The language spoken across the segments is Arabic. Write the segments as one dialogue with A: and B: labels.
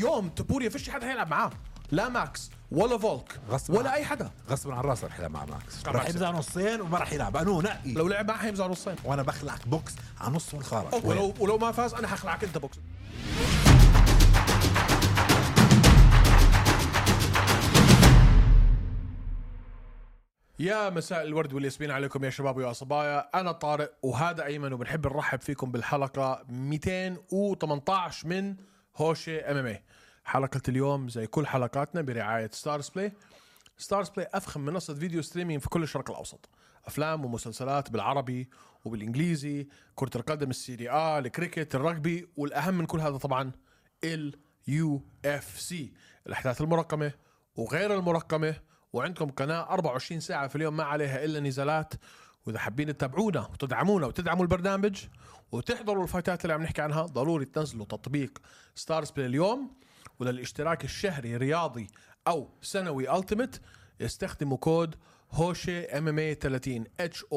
A: اليوم تبوريا فيش حدا هيلعب معاه، لا ماكس ولا فولك ولا اي حدا.
B: غصب عن راسه رح يلعب مع ماكس،
A: ماكس
B: رح يمزع نصين وما رح يلعب انو نقي.
A: لو لعب معاه هيمزع نصين،
B: وانا بخلعك بوكس على نص والخارج.
A: ولو ما فاز انا حخلعك انت بوكس. يا مساء الورد والياسمين عليكم يا شباب ويا صبايا، أنا طارق وهذا أيمن، وبنحب نرحب فيكم بالحلقة 218 من هوشة MMA. حلقة اليوم زي كل حلقاتنا برعاية ستارز بلاي. ستارز بلاي أفخم منصة فيديو ستريمينج في كل الشرق الأوسط، أفلام ومسلسلات بالعربي وبالإنجليزي، كرة القدم، السيري آ، الكريكت، الرجبي، والأهم من كل هذا طبعا UFC، الأحداث المرقمة وغير المرقمة. وعندكم قناة 24 ساعة في اليوم ما عليها إلا نزالات. وإذا حابين تتابعونا وتدعمونا وتدعموا البرنامج وتحضروا الفايتات اللي عم نحكي عنها، ضروري تنزلوا تطبيق ستارز بلاي اليوم. وللاشتراك الشهري رياضي أو سنوي ألتيميت استخدموا كود هوشة MMA 30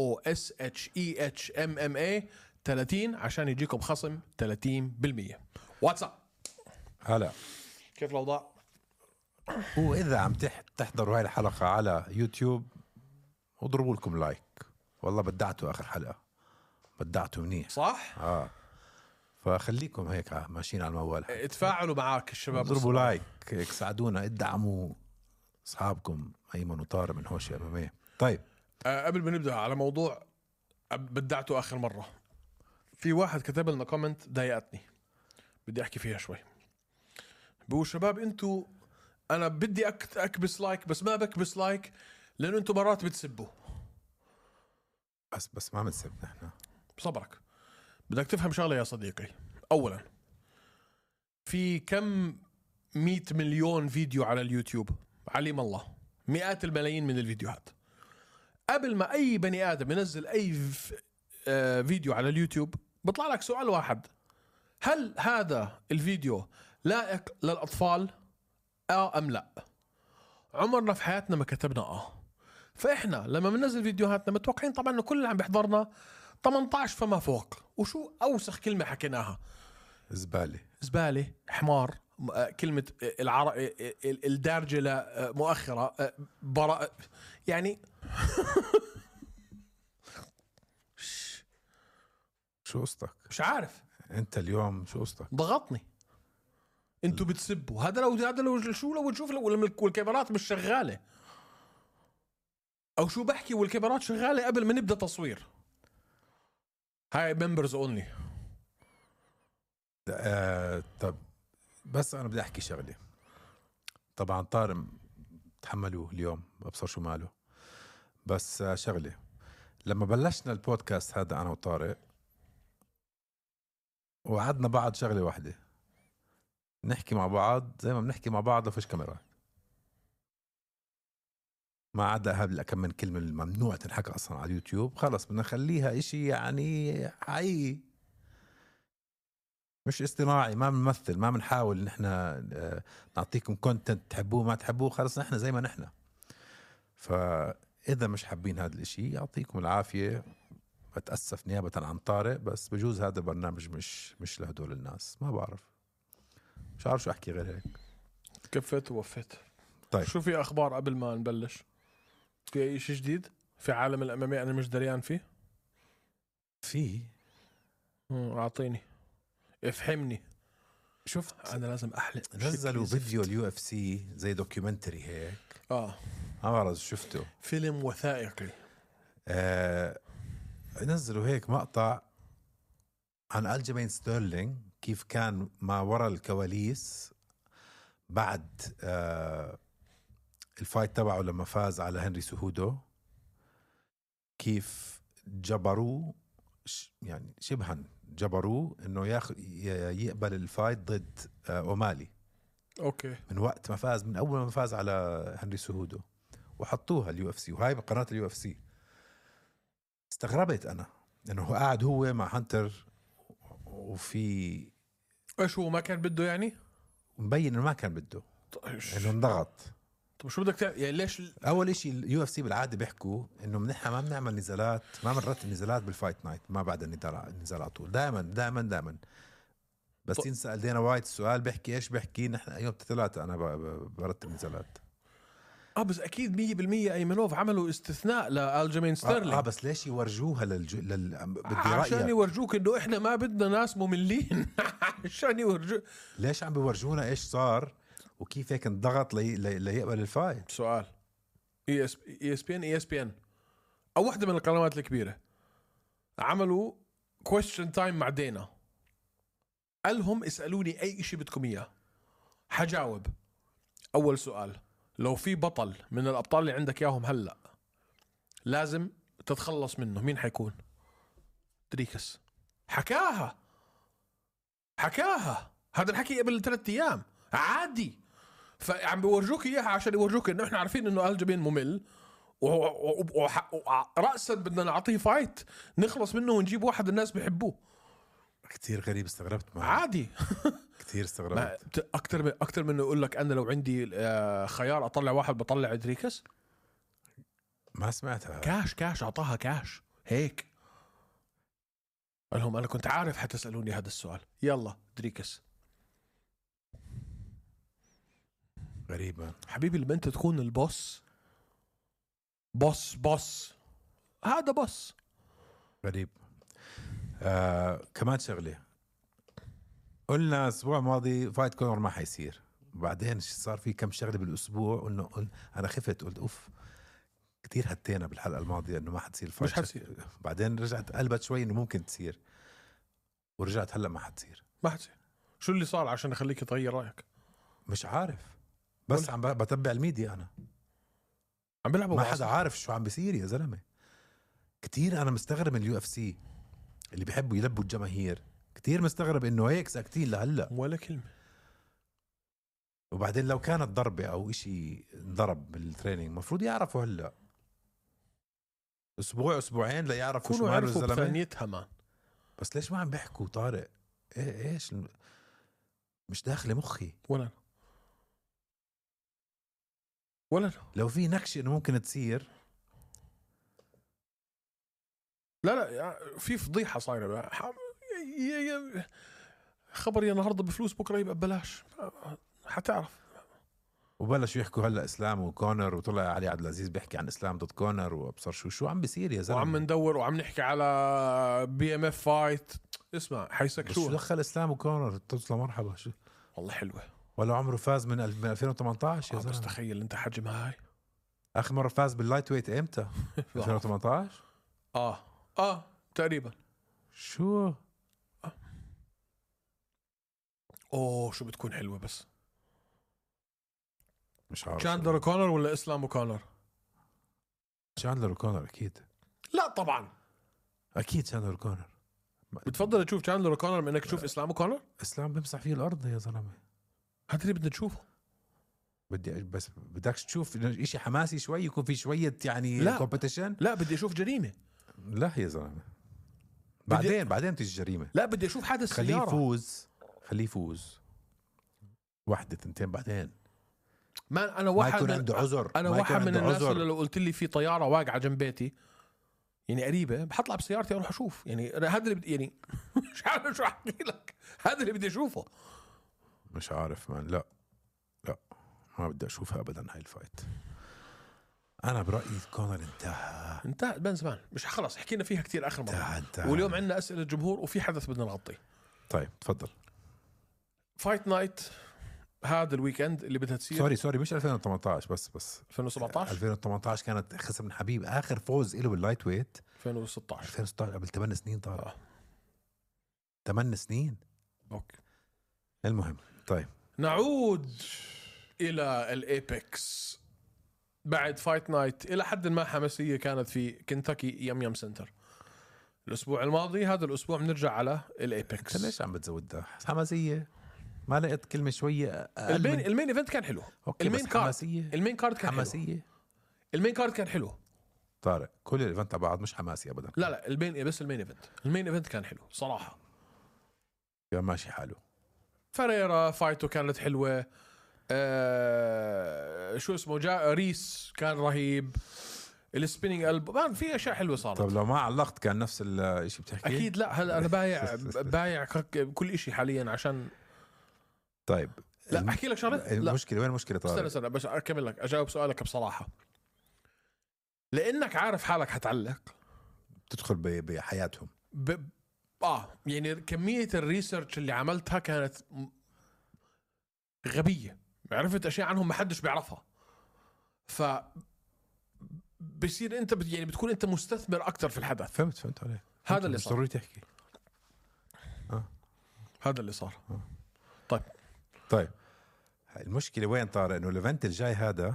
A: HOSHEHMMA 30 عشان يجيكم خصم 30%. واتساب
B: هلا،
A: كيف الأوضاع؟
B: وإذا عم تحضروا هاي الحلقة على يوتيوب اضربوا لكم لايك، والله بدعتوا آخر حلقة، بدعتوا منيح
A: صح؟
B: فخليكم هيك ماشيين على الموال،
A: اتفاعلوا معاك الشباب،
B: اضربوا لايك هيك ساعدونا، ادعموا أصحابكم أيمن وطارق من هوشة MMA. طيب
A: قبل ما نبدأ على موضوع بدعته آخر مرة، في واحد كتب لنا كومنت ضايقتني بدي أحكي فيها شوي. بقول شباب انتوا، أنا بدي أكبس لايك بس ما بكبس لايك لأنه انتوا مرات بتسبوا.
B: بس ما بنسب نحن.
A: صبرك، بدك تفهم شغلة يا صديقي. أولا، في كم 100 مليون فيديو على اليوتيوب، عليم الله، مئات الملايين من الفيديوهات. قبل ما أي بني آدم ينزل أي فيديو على اليوتيوب بطلع لك سؤال واحد: هل هذا الفيديو لائق للأطفال أم لا؟ عمرنا في حياتنا ما كتبنا فإحنا لما بننزل فيديوهاتنا متوقعين طبعا إنه كل اللي عم بيحضرنا 18 فما فوق. وشو أوسخ كلمة حكيناها؟ زبالة، حمار، كلمة الدارجة مؤخرة، يعني
B: شو قصتك؟
A: مش عارف
B: انت اليوم شو قصتك؟
A: ضغطني. انتوا بتسبوا، هذا لو شو، لو تشوف والكاميرات مش شغالة، او شو بحكي والكاميرات شغالة قبل ما نبدأ تصوير. هاي ممبرز اونلي.
B: طب بس انا بدي احكي شغله. طبعا طارق تحملوه اليوم، ببصر شو ماله، بس شغله. لما بلشنا البودكاست هذا انا وطارق وعدنا بعض شغله واحده، نحكي مع بعض زي ما بنحكي مع بعض وفيش كاميرات، ما عدا هذا كم من كلمه الممنوع تنحكى اصلا على اليوتيوب. خلص بدنا نخليها اشي يعني حقيقي، مش اصطناعي. ما بنمثل، ما بنحاول ان احنا نعطيكم كونتنت تحبوه ما تحبوه، خلص نحن زي ما نحن. فاذا مش حابين هذا الاشي يعطيكم العافيه، بتاسف نيابه عن طارق، بس بجوز هذا البرنامج مش لهدول الناس، ما بعرف، مش عارف شو احكي غير هيك.
A: كفيت ووفيت.
B: طيب
A: شو في اخبار قبل ما نبلش؟ في اي شيء جديد في عالم الامامي انا مش دريان فيه؟
B: في
A: اعطيني، افهمني.
B: شفت
A: انا لازم احلق.
B: نزلوا فيديو UFC زي دوكيومنتري هيك، ما بعرف شفته،
A: فيلم وثائقي.
B: نزلوا هيك مقطع عن ألجيمين ستيرلينج، كيف كان ما وراء الكواليس بعد الفايت تبعه لما فاز على هنري سهودو، كيف جبروه، يعني شبها جبروه انه يقبل الفايت ضد أومالي.
A: اوكي،
B: من وقت ما فاز، من اول ما فاز على هنري سهودو، وحطوها UFC، وهاي بقناة UFC. استغربت انا انه هو قاعد هو مع هانتر، وفي
A: ايش هو ما كان بده يعني؟
B: مبين انه ما كان بده، انه انضغط.
A: طب شو بدك يعني ليش
B: اول اشي UFC بالعاده بيحكوا انه نحن ما بنعمل نزالات، ما بنرتب نزالات بالفايت نايت ما بعد النزال على طول. دائما بس ينسأل دينا وايت السؤال بيحكي ايش بيحكي نحن يوم 3 انا برتب نزلات.
A: بس اكيد 100% ايمنوف عملوا استثناء لالجيمين ستيرلينج.
B: بس ليش يورجوها بدي
A: عشان
B: رأيك
A: يورجوك انه احنا ما بدنا ناس مملين. عشان يورجوك.
B: ليش عم بيورجونا ايش صار وكيف هيك انضغط ليقبل الفايت.
A: سؤال ESPN او واحدة من القنوات الكبيرة عملوا question time مع دينا، قالهم اسألوني اي اشي بدكم اياه حجاوب. اول سؤال، لو في بطل من الابطال اللي عندك اياهم هلا لازم تتخلص منه، مين حيكون؟ دريكس. حكاها هذا الحكي قبل 3 أيام عادي. فعم بيورجوك اياها عشان يورجوك انه احنا عارفين انه الجبين ممل ورأسا بدنا نعطيه فايت نخلص منه ونجيب واحد الناس بيحبوه.
B: كتير غريب، استغربت
A: عادي.
B: كتير استغربت.
A: اكتر من يقول لك انا لو عندي خيار اطلع واحد بطلع دريكس.
B: ما سمعتها.
A: كاش اعطاها كاش هيك. قال لهم انا كنت عارف حتسألوني هذا السؤال، يلا دريكس.
B: غريبة
A: حبيبي لما انت تكون البوس بوس هذا بوس.
B: غريب. كمان شغلة قلنا الأسبوع الماضي فايت كونر ما حيصير، وبعدين صار في كم شغلة بالأسبوع قلنا أنا خفت قلت أوف كتير هتينا بالحلقة الماضية إنه ما حتصير الفايت.
A: مش حتصير.
B: بعدين رجعت قلبت شوي إنه ممكن تصير، ورجعت هلأ ما حتصير.
A: شو اللي صار عشان أخليك تغير رأيك؟
B: مش عارف، بس عم بتبع الميديا. أنا
A: عم بيلعبوا
B: ما حدا عارف شو عم بيصير يا زلمة. كتير أنا مستغرب من UFC اللي بيحبوا يلبوا الجماهير، كتير مستغرب إنه هيك ساكتين لهلأ
A: ولا كلمة.
B: وبعدين لو كانت ضربة أو إشي انضرب بالتريننج مفروض يعرفوا هلأ أسبوعين لا يعرفوا شو ماله الزلمة.
A: بثانيتها ما.
B: بس ليش ما عم بيحكوا طارق؟ إيش مش داخل مخي.
A: ولا
B: لو في نكشة إنه ممكن تصير.
A: لا في فضيحة صايرة. خبر يا النهارده بفلوس بكره يبقى ببلاش، حتعرف.
B: وبلشوا يحكوا هلا اسلام وكونر، وطلع علي عبد العزيز بيحكي عن اسلام ضد كونر، وابصر شو عم بيصير يا زلمه.
A: وعم ندور وعم نحكي على BMF فايت. اسمع حيسكتوه.
B: شو دخل اسلام وكونر؟ توصل مرحبا. شو
A: والله حلوه.
B: ولا عمره فاز من 2018 يا زلمه.
A: بس تخيل انت حجم هاي.
B: اخر مره فاز باللايت ويت امتى؟ 2018.
A: تقريبا.
B: شو
A: شو بتكون حلوه. بس
B: مش عارف.
A: شاندلر كونر ولا اسلام وكونر؟
B: شاندلر وكونر اكيد.
A: لا طبعا
B: اكيد شاندلر وكونر.
A: بتفضل تشوف شاندلر وكونر من انك تشوف اسلام وكونر؟
B: اسلام بمسح فيه الارض يا زلمه.
A: هذا اللي بدنا نشوفه.
B: بس بدك تشوف إشي حماسي شوي، يكون في شوية يعني
A: لا.
B: كومبيتيشن.
A: لا بدي اشوف جريمه.
B: لا يا زلمه بعدين تيجي جريمه.
A: لا بدي اشوف حادث سياره.
B: خليه يفوز 1-2 بعدين.
A: ما انا واحد
B: من عنده عذر.
A: انا واحد من الناس اللي لو قلت لي في طياره واقعه جنب بيتي يعني قريبه بحطلع بسيارتي اروح اشوف. يعني هذا اللي يعني مش عارف شو احكي لك. هذا اللي بدي اشوفه.
B: مش عارف مان. لا ما بدي اشوفها ابدا هاي الفايت. انا برايي كونر انتهى
A: من زمان. مش خلص حكينا فيها كتير اخر مره.
B: انتهى.
A: واليوم عندنا اسئله الجمهور وفي حدث بدنا نغطيه.
B: طيب تفضل.
A: فايت نايت هذا الويكند اللي بدها تصير.
B: سوري مش 2018 بس
A: 2017.
B: 2018 كانت خسر من حبيب اخر فوز له باللايت ويت.
A: 2016
B: قبل 8 سنين طارق. 8 سنين.
A: اوكي
B: المهم طيب
A: نعود الى الايبكس بعد فايت نايت. الى حد ما حماسيه كانت في كنتاكي يم سنتر الاسبوع الماضي. هذا الاسبوع بنرجع على الايبكس.
B: ليش عم بتزود ده حماسيه؟ ما لقيت كلمه شويه.
A: المين ايفنت كان حلو. المين كارد كان
B: حماسيه.
A: المين كارد كان حلو.
B: طارق كل الايفنت تبع بعض مش حماسي ابدا.
A: لا المين ايفنت كان حلو صراحه.
B: كان ماشي حاله.
A: فريرا فايته كانت حلوه. شو اسمه جاء ريس كان رهيب. السبيننج قلب مان، في اشياء حلوه صارت.
B: طب لو ما علقت كان نفس الشيء بتحكي؟
A: اكيد لا، هلا انا بايع كل إشي حاليا عشان.
B: طيب
A: لا احكي لك شغله. لا
B: المشكله وين المشكله طارق؟
A: استنى بس اكمل لك، اجاوب سؤالك بصراحه. لانك عارف حالك حتعلق،
B: تدخل بحياتهم.
A: يعني كميه الريسيرش اللي عملتها كانت غبيه، عرفت اشياء عنهم ما حدش بيعرفها. ف بصير انت يعني بتكون انت مستثمر اكثر في الحدث.
B: فهمت عليك.
A: هذا اللي
B: مش
A: صار.
B: ضروري تحكي.
A: هذا اللي صار.
B: طيب المشكله وين طارق؟ انه الايفنت الجاي هذا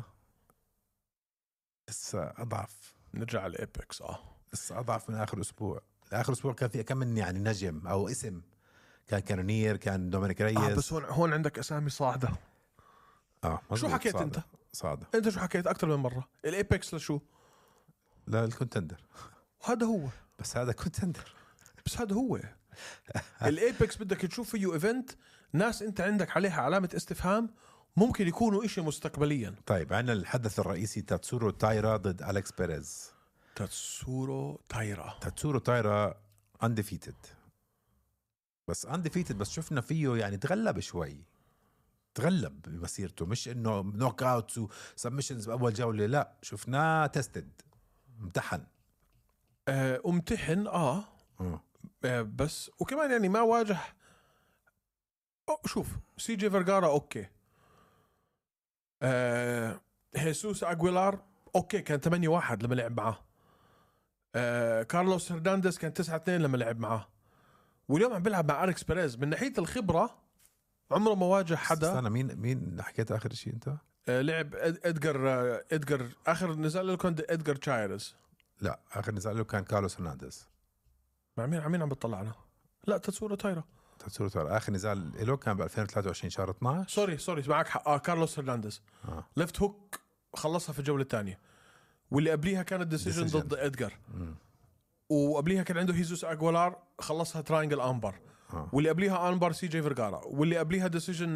B: لسه اضعف.
A: نرجع على الابيكس.
B: لسه اضعف من اخر اسبوع. اخر اسبوع كان في كم من يعني نجم او اسم، كان كانونير، كان دومينيك ريس.
A: بس هون عندك اسامي صاعده. شو حكيت
B: صعدة.
A: انت؟
B: صعدة.
A: انت شو حكيت اكثر من مره؟ الابيكس لشو؟
B: لا الكونتندر.
A: وهذا هو.
B: بس هذا كونتندر.
A: بس هذا هو. الابيكس بدك تشوف فيه ايفنت ناس انت عندك عليها علامه استفهام، ممكن يكونوا إشي مستقبليا.
B: طيب عندنا الحدث الرئيسي تاتسورو تايرا ضد أليكس بيريز.
A: تاتسورو
B: تايرا undefeated. بس شفنا فيه يعني تغلب شوي، تغلب بمسيرته، مش انه نوك اوتس وسبمشنز باول جوله، لا شفناه تستد، امتحن.
A: بس وكمان يعني ما واجه. شوف سي جي فيرغارا اوكي، هيسوس اغويلار اوكي كان 8-1 لما لعب معاه. كارلوس هرنانديز كان 9-2 لما لعب معاه. واليوم عم بيلعب مع أليكس بيريز. من ناحية الخبرة عمره ما واجه حدا.
B: استنى، مين حكيت آخر شيء أنت؟
A: لعب إدغار آخر نزال له كان إدغار تشايرز.
B: لا آخر نزال له كان كارلوس هرنانديز.
A: مع مين عم بتطلعنا؟ لا تاتسورو تايرا.
B: آخر نزال له كان ب 2023 شهر 12.
A: سوري معك حق. كارلوس هرنانديز ليفت هوك خلصها في الجولة الثانية. واللي قبليها كانت ديسيجن ضد إدغار. وقبليها كان عنده هيسوس أغويلار خلصها تراينجل أمبر. واللي قبليها أنبر سي جي فيرغارا. واللي قبليها ديسيجن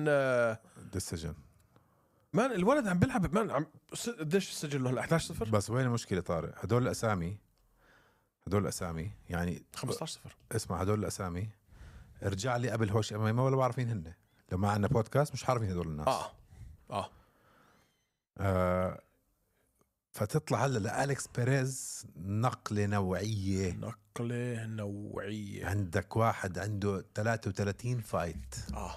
A: مان. الولد عم بيلعب مان. قديش سجل له 11-0.
B: بس وين المشكلة طارق؟ هدول الأسامي يعني
A: 15-0.
B: اسمع هدول الأسامي ارجع لي قبل هوش MMA ولا بعرفين هن. لو ما عندنا بودكاست مش عارفين هدول الناس. فتطلع هلا لأليكس بيريز نقلة نوعية. عندك واحد عنده 33 فايت.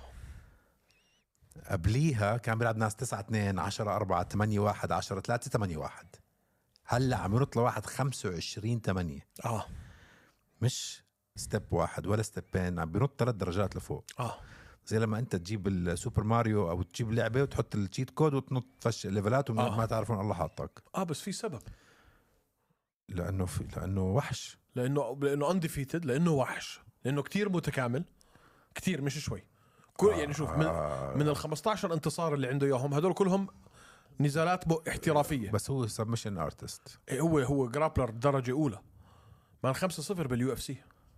B: قبليها كان بيلعب ناس 9-2 10-4 8-1 10-3 8-1. هلا عم يطلع واحد 25-8. مش ستيب واحد ولا ستيبين، عم بينط 3 درجات لفوق. زي لما انت تجيب السوبر ماريو او تجيب لعبه وتحط التشيت كود وتنط فش ليفلات وما تعرفون الله حاطك.
A: بس في سبب.
B: لانه وحش.
A: لانه انديفيتد. لانه وحش. لانه كتير متكامل. كتير مش شوي. يعني شوف من ال 15 انتصار اللي عنده اياهم هدول كلهم نزالات احترافيه.
B: بس هو سبمشن ارتست.
A: هو جرابلر درجه اولى. مان 5-0 باليو اف سي.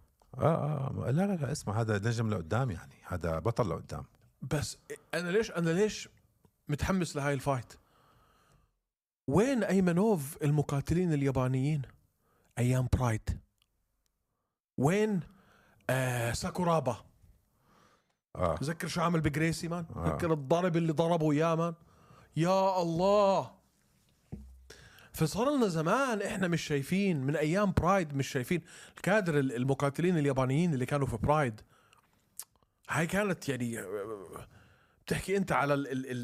B: لا اسمع هذا نجم لقدام، يعني هذا بطل لقدام.
A: بس انا ليش متحمس لهاي الفايت؟ وين ايمنوف المقاتلين اليابانيين ايام برايد؟ وين ساكورابا؟ تذكر شو عمل بجريسي مان؟ تذكر الضرب اللي ضربه يا مان؟ يا الله. فصار لنا زمان احنا مش شايفين من ايام برايد، مش شايفين الكادر المقاتلين اليابانيين اللي كانوا في برايد. هاي كانت يعني بتحكي انت على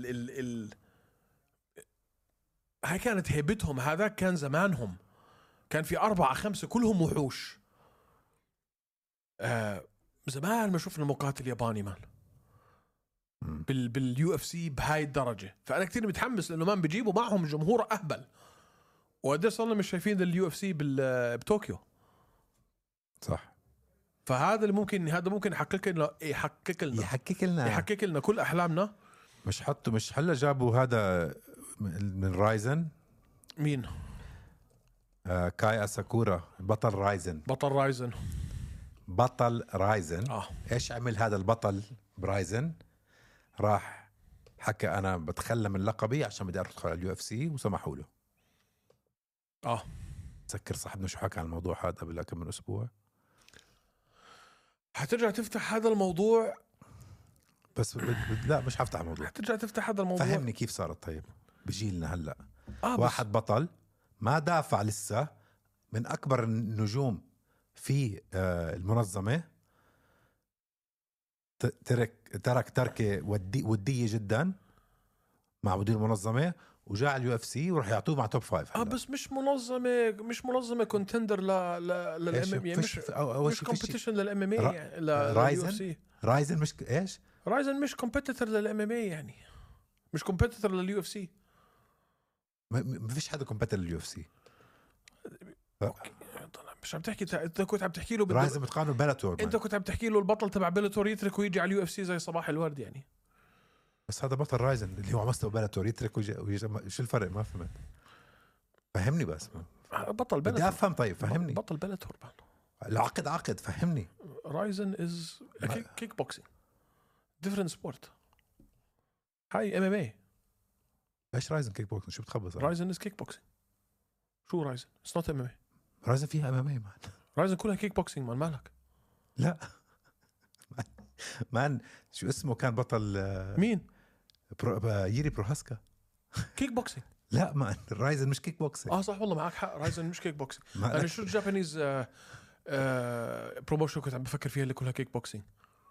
A: هاي كانت هيبتهم. هذا كان زمانهم. كان في 4-5 كلهم وحوش. زمان ما شفنا مقاتل ياباني مان باليو اف سي بهاي الدرجة. فأنا كتير متحمس لأنه مان بيجيبوا معهم جمهور أهبل. وقديش صرنا مش شايفين اليو اف سي بطوكيو.
B: صح.
A: فهذا اللي ممكن يحقق لنا كل أحلامنا.
B: مش هلا جابوا هذا من رايزن.
A: مين؟
B: كاي أساكورا بطل رايزن. ايش عمل هذا البطل برايزن؟ راح حكى انا بتخلى من لقبي عشان بدي ادخل على اليو اف سي وسمحوا له. تذكر صاحبنا شو حكى عن الموضوع هذا قبل كم من اسبوع.
A: حترجع تفتح هذا الموضوع
B: بس لا مش حفتح الموضوع.
A: حترجع تفتح هذا الموضوع.
B: فهمني كيف صارت. طيب بجيلنا هلا
A: بس
B: واحد بطل ما دافع لسه من اكبر النجوم في المنظمه، ترك تركه وديه جدا مع مدير المنظمه وجاء على اليو اف سي وراح يعطوه مع توب 5.
A: بس مش منظمه كونتندر للام ام اي، مش كومبيتيشن للام ام اي.
B: رايزن مش ايش؟
A: رايزن مش كومبيتيتور للام ام اي، يعني مش كومبيتيتور لليو اف سي.
B: ما فيش حدا كومبيتيتور لليو اف سي.
A: مش عم تحكي انت كنت عم تحكي له
B: رايزن بتقارنه بلاتور.
A: انت كنت عم تحكي له البطل تبع بلاتور يترك ويجي على اليو اف سي زي صباح الورد يعني.
B: بس هذا بطل رايزن اللي هو مستوى بلاتور يترك ويجي شو الفرق؟ ما فهمت. فهمني بس.
A: بطل بلاتور
B: بدي افهم. طيب فهمني.
A: بطل بلاتور
B: العقد فهمني.
A: رايزن از كيك بوكسينج ديفرنت سبورت. هاي ام ام اي.
B: ايش رايزن كيك بوكسينج؟ شو بتخبص؟
A: رايزن از كيك بوكسينج. شو رايزن؟ اتس نوت ام ام اي.
B: رايزن فيها ام ام اي مان.
A: رايزن كلها كيك بوكسينج مان. مالك؟
B: لا مان شو اسمه كان بطل
A: مين؟
B: ييري بروهاسكا.
A: كيك بوكسينج.
B: لا مان رايزن مش كيك بوكسينج.
A: صح والله معك حق. رايزن مش كيك بوكسينج. انا شو الجابانيز بروموشن كنت عم بفكر فيها اللي كلها كيك بوكسينج.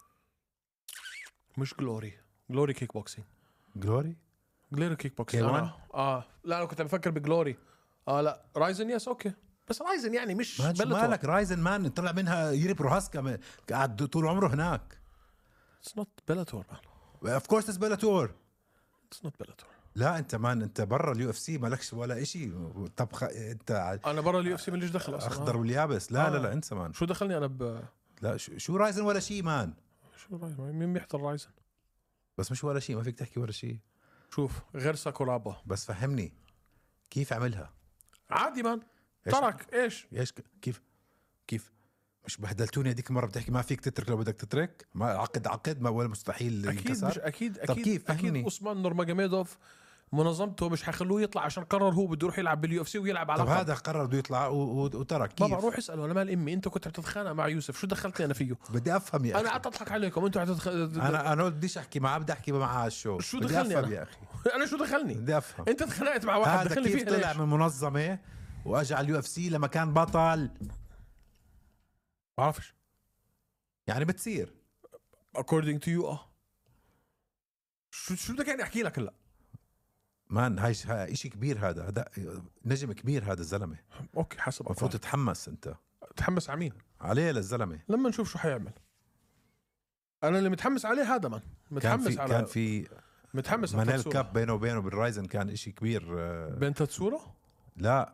A: مش جلوري كيك بوكسينج.
B: جلوري
A: كيك بوكسينج. لا انا كنت عم بفكر بجلوري. لا رايزن يس اوكي. بس رايزن يعني مش
B: مالك. رايزن مان طلع منها ييري بروهاسكا قعد طول عمره هناك.
A: اتس نوت بلاتور مان.
B: اوف كورس اتس بلاتور.
A: اتس نوت بلاتور.
B: لا انت مان انت برا اليو اف سي مالكش ولا اشي. طب انت
A: انا برا اليو اف سي ماليش دخل اصلا.
B: اخضر واليابس. لا انسى مان.
A: شو دخلني انا
B: لا شو رايزن ولا شيء مان.
A: شو رايزن؟ مين بيحضر رايزن؟
B: بس مش ولا شيء. ما فيك تحكي ولا شيء.
A: شوف غير ساكورابا.
B: بس فهمني كيف عملها.
A: عادي مان. ترك ايش
B: كيف مش بهدلتوني هذيك المره بتحكي ما فيك تترك لو بدك تترك. ما عقد ما ولا مستحيل ينكسر.
A: مش اكيد
B: طب كيف فهمني.
A: اكيد عثمان نورماجوميدوف منظمته مش حيخلوه يطلع عشان قرر هو بده يروح يلعب باليو اف سي ويلعب على
B: طب هذا قرر بده يطلع وترك. كيف
A: بابا روح اساله. انا مال امي. انت كنت بتتخانق مع يوسف. شو دخلتني انا فيه؟
B: بدي افهم يا اخي.
A: انا قعدت اضحك عليكم. انتوا
B: انا بديش احكي معه. بدي احكي معه على الشو.
A: شو
B: بدي
A: دخلني
B: افهم يا اخي.
A: انا شو دخلني؟
B: بدي افهم.
A: انت تخانقت مع واحد دخلني فيه.
B: كيف طلع من منظمه واجى على اليو اف سي لما كان بطل؟
A: بعرفش
B: يعني بتصير
A: according to you. شو بدك يعني احكي لك هلا
B: مان؟ هاي شيء كبير. هذا نجم كبير هذا الزلمه.
A: اوكي حسب.
B: المفروض تتحمس. انت
A: تحمس على مين؟
B: عليه للزلمه.
A: لما نشوف شو حيعمل. انا اللي متحمس عليه هذا مان. متحمس
B: كان في
A: متحمس
B: على مانيل كاب بينه وبينه بالرايزن. كان إشي كبير.
A: بين تاتسورا؟
B: لا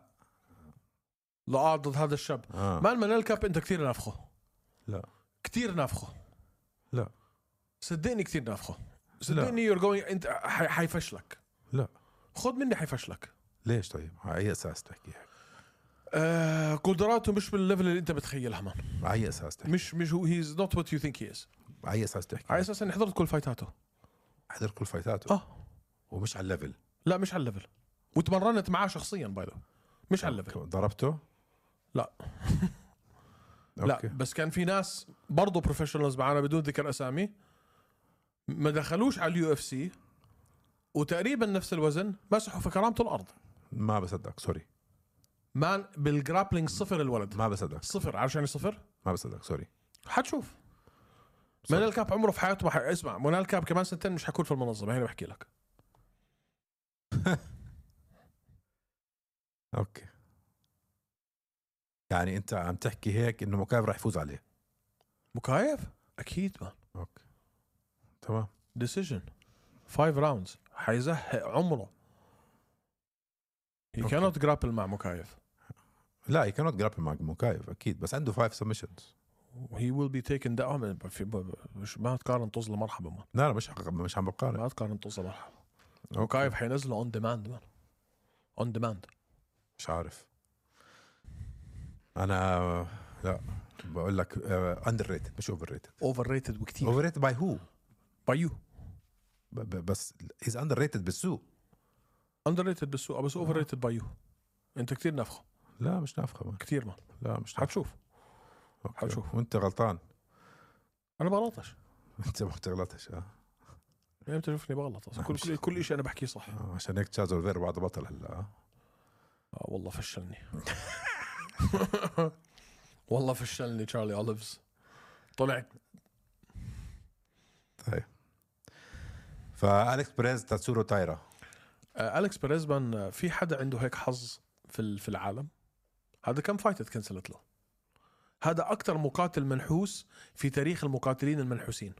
A: ضد هذا الشاب. مان مانيل كاب انت كثير نافخه.
B: لا
A: كثير نافخه.
B: لا
A: صدقني كثير نافخه. صدقني يور جوينج. انت حيفشلك.
B: لا
A: خذ مني حيفشلك.
B: ليش؟ طيب على اي اساس تحكي هيك؟
A: قدراته مش بالليفل اللي انت بتخيلها مان.
B: على اي اساس تحكي؟
A: مش هو هيز نوت وات يو ثينك هي از.
B: على اي اساس تحكي؟
A: على اساس اني حضرت كل فايتاته.
B: حضر كل فايتاته. ومش على الليفل.
A: لا مش على الليفل. وتمرنت معاه شخصيا بايده. مش على الليفل.
B: ضربته؟
A: لا لا بس كان في ناس برضو بروفيشنالز معانا بدون ذكر اسامي ما دخلوش على اليو اف سي وتقريبا نفس الوزن مسحوا في كرامته الارض.
B: ما بصدق. سوري
A: مان بالجرابلينج صفر الولد.
B: ما بصدق.
A: صفر. عارف يعني صفر؟
B: ما بصدق. سوري.
A: حتشوف. مانيل كاب عمره في حياته ما اسمع. مانيل كاب كمان سنتين مش حيكون في المنظمه. هنا بحكي لك.
B: اوكي يعني انت عم تحكي هيك انه مكايف راح يفوز عليه.
A: مكايف اكيد مان.
B: اوكي تمام.
A: ديسيجن 5 راوندز. حيزهق عمره. he cannot grapple مع مكايف.
B: لا he cannot grapple مع مكايف اكيد. بس عنده 5 submissions.
A: he will be taken down. مش ما تقارن طز لمرحبا مان.
B: لا مش عم بقارن.
A: ما تقارن طز لمرحبا. مكايف حينزله اون ديماند مان. اون ديماند.
B: مش عارف انا. لا بقول لك اندر ريتد مش اوفر ريتد.
A: اوفر ريتد وكثير.
B: اوفر ريتد باي هو؟
A: باي يو.
B: بس هيز اندر ريتد بالسوق.
A: اندر ريتد بالسوق بس اوفر ريتد باي يو. انت كتير نفخه.
B: لا مش نافخه مان.
A: كتير ما
B: لا مش نافخه.
A: حتشوف.
B: أوكي.
A: حتشوف.
B: وانت غلطان.
A: انا بغلطش
B: انت ما بتغلطش.
A: يعني انت شوفني بغلط اصلا. كل شيء انا بحكيه صح.
B: عشان هيك تشارلز اوليفيرا بعد بطل هلا.
A: والله فشلني. والله فشلني تشارلي أوليفز. طلع.
B: طيب فأليكس بيريز تاتسورو تايرا.
A: أليكس بيريز من في حدا عنده هيك حظ في العالم. هذا كم فايت اتكنسلت له. هذا أكتر مقاتل منحوس في تاريخ المقاتلين المنحوسين.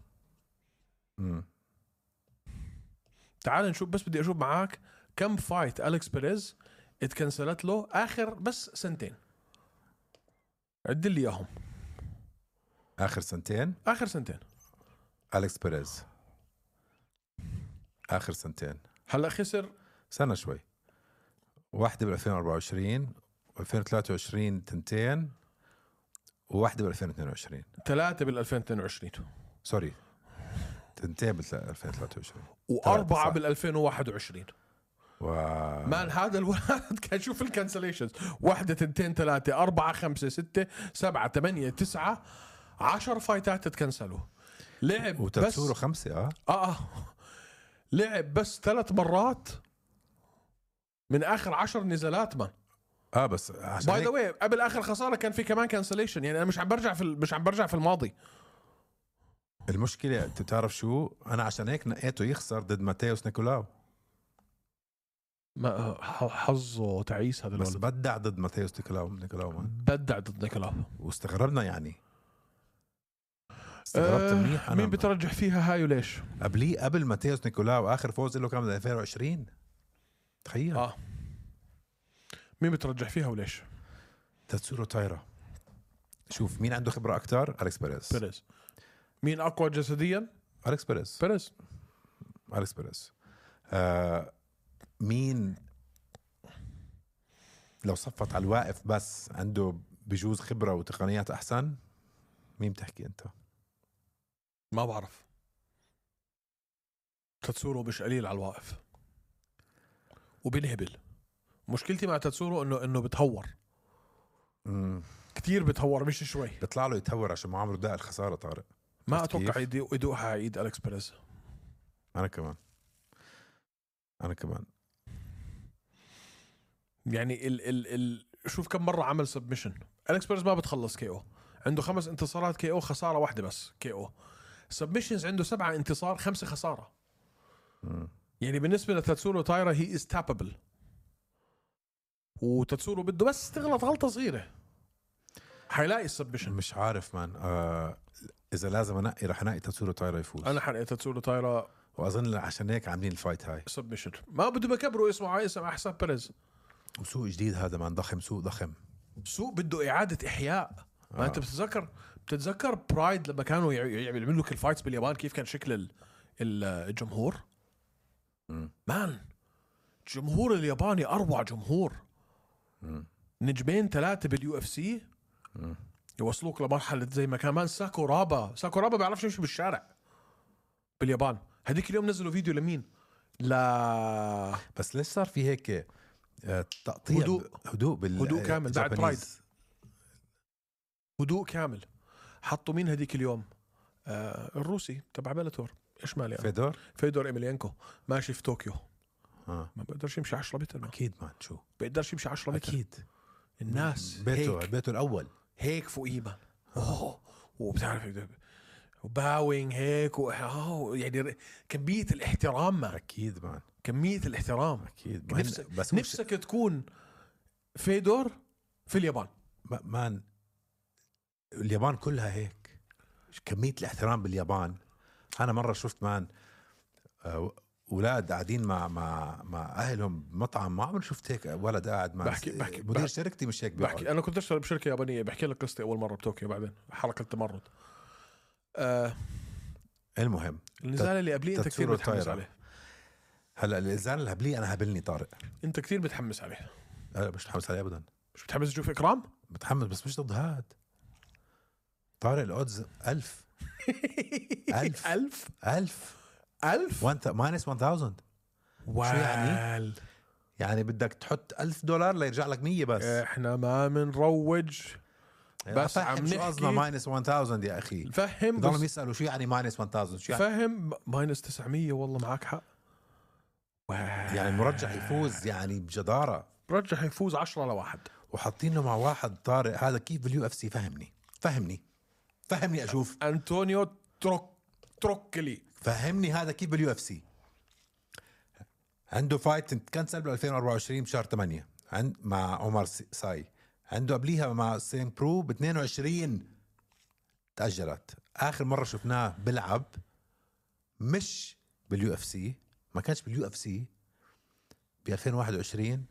A: تعال نشوف. بس بدي أشوف معاك كم فايت أليكس بيريز اتكنسلت له آخر بس سنتين. عد لي إياهم.
B: آخر سنتين.
A: أليكس
B: بيريز آخر سنتين.
A: هلا خسر
B: سنة شوي. واحدة بال 2024 و2023 تنتين وواحدة بال 2022.
A: 3 بال 2022.
B: سوري تنتين بال 2023
A: و4 بال 2021. مان
B: و
A: هذا الولد كان شوف الكانسليشنز 1 2 3 4 5 6 7 8 9 10 فايتات تتكنسلوا. لعب
B: وتاتسورو
A: بس
B: 5
A: لعب بس 3 مرات من اخر 10 نزالات مان.
B: بس عشان
A: باي ذا واي قبل اخر خساره كان في كمان كانسليشن. يعني انا مش عم برجع في الماضي.
B: المشكلة تعرف شو انا عشان هيك نقيته يخسر ضد ماتيوس نيكولاو.
A: ما حظه تعيس هذا
B: بس
A: الولد.
B: بدع ضد ماتيوس نيكولاو مان.
A: بدع ضد نيكولاو
B: واستغربنا يعني. استغربت منيح انا.
A: مين بترجح فيها هاي وليش؟
B: قبل ماتيوس نيكولاو اخر فوز له كان 2020. تخيل.
A: مين بترجح فيها وليش؟
B: تاتسورو تايرا. شوف مين عنده خبرة أكتر. أليكس بيريز.
A: مين أقوى جسديا؟
B: أليكس بيريز. مين لو صفت على الواقف بس عنده بجوز خبرة وتقنيات أحسن؟ مين بتحكي أنت؟
A: ما بعرف. تاتسورو مش قليل على الواقف وبنهبل. مشكلتي مع تاتسورو انه بتهور. كتير بتهور مش شوي.
B: بيطلع له يتهور عشان ما عمره داق الخسارة. طارق
A: ما اتوقع يدوقها على ايد أليكس بيريز.
B: انا كمان
A: يعني شوف كم مرة عمل سبمشن. أليكس بيريز ما بتخلص KO. عنده 5 انتصارات KO خسارة واحدة بس KO. سبمشنز عنده 7 انتصار 5 خسارة. يعني بالنسبة لتاتسورو تايرا هي is tappable. وتاتسورو بده بس تغلط غلطة صغيرة حيلاقي السبمشن.
B: مش عارف مان. إذا لازم أنقي رح أنقي تاتسورو تايرا يفوز.
A: أنا حنقي تاتسورو تايرا.
B: وأظن عشان هيك عاملين الفايت هاي
A: سبمشن. ما بده بكبروا اسمه على اسم أحسن بيريز.
B: وسوق جديد هذا مان. سوق ضخم.
A: سوق بده إعادة إحياء. ما أنت بتتذكر برايد لما كانوا يعملوا لك الفايتس باليابان كيف كان شكل الجمهور. مان الجمهور الياباني أروع جمهور. نجمين 3 بالUFC يوصلوك لمرحلة زي ما كان ساكورابا بيعرفش يمشي بالشارع باليابان. هديك اليوم نزلوا فيديو لمين
B: بس ليش صار في هيك تقطيع
A: هدوء كامل بعد برايد. هدوء كامل. حطوا مين هديك اليوم الروسي تبع بلاتور ايش مالي فيدور إيميلينكو ماشي في طوكيو. ما بقدرش يمشي 10 متر.
B: اكيد مان. شو
A: بقدرش يمشي 10 متر
B: اكيد.
A: الناس
B: بيته الاول
A: هيك فوقيه مان. وبتعرف وباوينج هيك يعني كمية الاحترام مان.
B: اكيد مان.
A: كمية الاحترام
B: اكيد.
A: نفسك تكون فيدور في اليابان
B: مان. اليابان كلها هيك. كمية الاحترام باليابان. أنا مرة شفت مان أولاد قاعدين مع أهلهم بمطعم. ما عمري شفت هيك ولد قاعد مع مدير شركتي مش هيك بيقعد.
A: أنا كنت أشتغل بشركة يابانية. بحكي لك قصتي أول مرة بطوكيو بعدين حركة تمرد.
B: المهم
A: النزال اللي قبليه أنت كثير متحمس عليه.
B: هلا النزال اللي قبليه أنا هبلني طارق.
A: أنت كثير متحمس عليه.
B: لا مش متحمس عليه أبدا.
A: مش متحمس تشوف إكرام؟
B: متحمس بس مش ضد هاد. طارق الأودز 1000
A: 1000
B: وانت -1000. شو يعني؟ يعني بدك تحط $1000 ليرجع لك 100 بس.
A: احنا ما منروج، بس عم
B: شو قصدنا
A: نحكي.
B: ماينس 1000 يا اخي.
A: فهم
B: بضلهم
A: بس
B: يسالوا شو يعني ماينس 1000 شو يعني.
A: فهم ماينس 900. والله معك حق.
B: يعني المرجح يفوز يعني بجداره.
A: مرجح يفوز 10-1.
B: وحاطينه مع واحد طارق هذا كيف باليو اف سي. فهمني اشوف.
A: انطونيو تروكلي.
B: فهمني هذا كيف باليو اف سي. عنده فايت كانسل ب 2024 بشهر 8 مع عمر ساي. عنده قبليها مع سين برو ب 22 تأجلت. آخر مرة شفناه بلعب مش باليو اف سي، ما كانش باليو اف سي ب 2021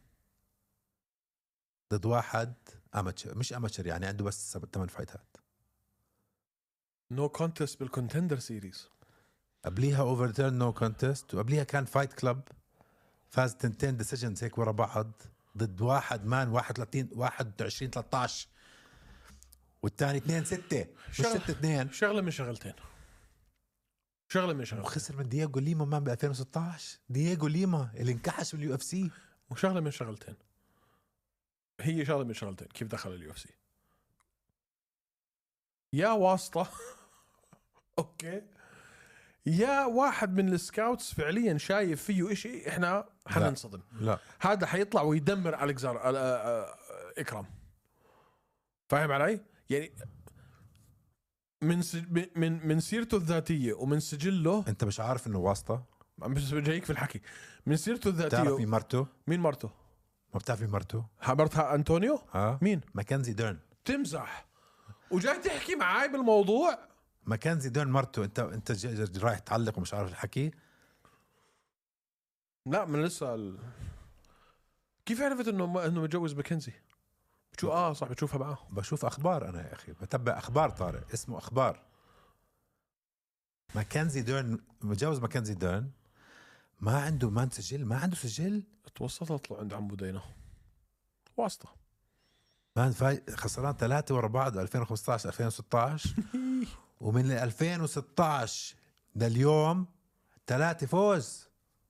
B: ضد واحد اماتشر، مش اماتشر يعني عنده بس 8 فايتات.
A: نو كونتست بالكونتندر سيريز.
B: قبليها اوفرتيرن نو كونتست، وقبليها كان فايت كلب فاز 2 ديسيجنز هيك ورا بعض ضد واحد مان 21-13 والثاني 2-6 مش 6-2.
A: شغله من شغلتين.
B: وخسر من دييغو ليما مان ب 2016. دييغو ليما اللي انكحش باليو اف سي.
A: وشغله من شغلتين. هي شغله من شغلتين. كيف دخل اليو اف سي؟ يا واسطه اوكي، يا واحد من السكاوتس فعليا شايف فيه إشي احنا حننصدم.
B: لا
A: هذا حيطلع ويدمر ألكزار إكرام. فاهم علي؟ يعني من سيرته الذاتية ومن سجله.
B: انت مش عارف انه واسطة؟
A: بس جايك في الحكي. من سيرته الذاتية.
B: تعرف مين مرته؟
A: مين مرته؟
B: ما بتعرف مين مرته؟
A: مرتها أنطونيو؟ مين؟
B: ماكنزي ديرن.
A: تمزح وجاي تحكي معاي بالموضوع؟
B: ماكنزي ديرن مرته. انت رايح تعلق ومش عارف الحكي.
A: لا من لسه كيف عرفت انه متجوز ماكنزي؟ شو صح بتشوفها معاه؟
B: بشوف اخبار انا يا اخي، بتابع اخبار طارق، اسمه اخبار. ماكنزي ديرن متجوز ماكنزي ديرن، ما عنده سجل، ما عنده سجل.
A: توسطت له عند عمو دينا واسطة.
B: خسران 3 ورا بعض 2015 2016 ومن 2016 لليوم 3 فوز.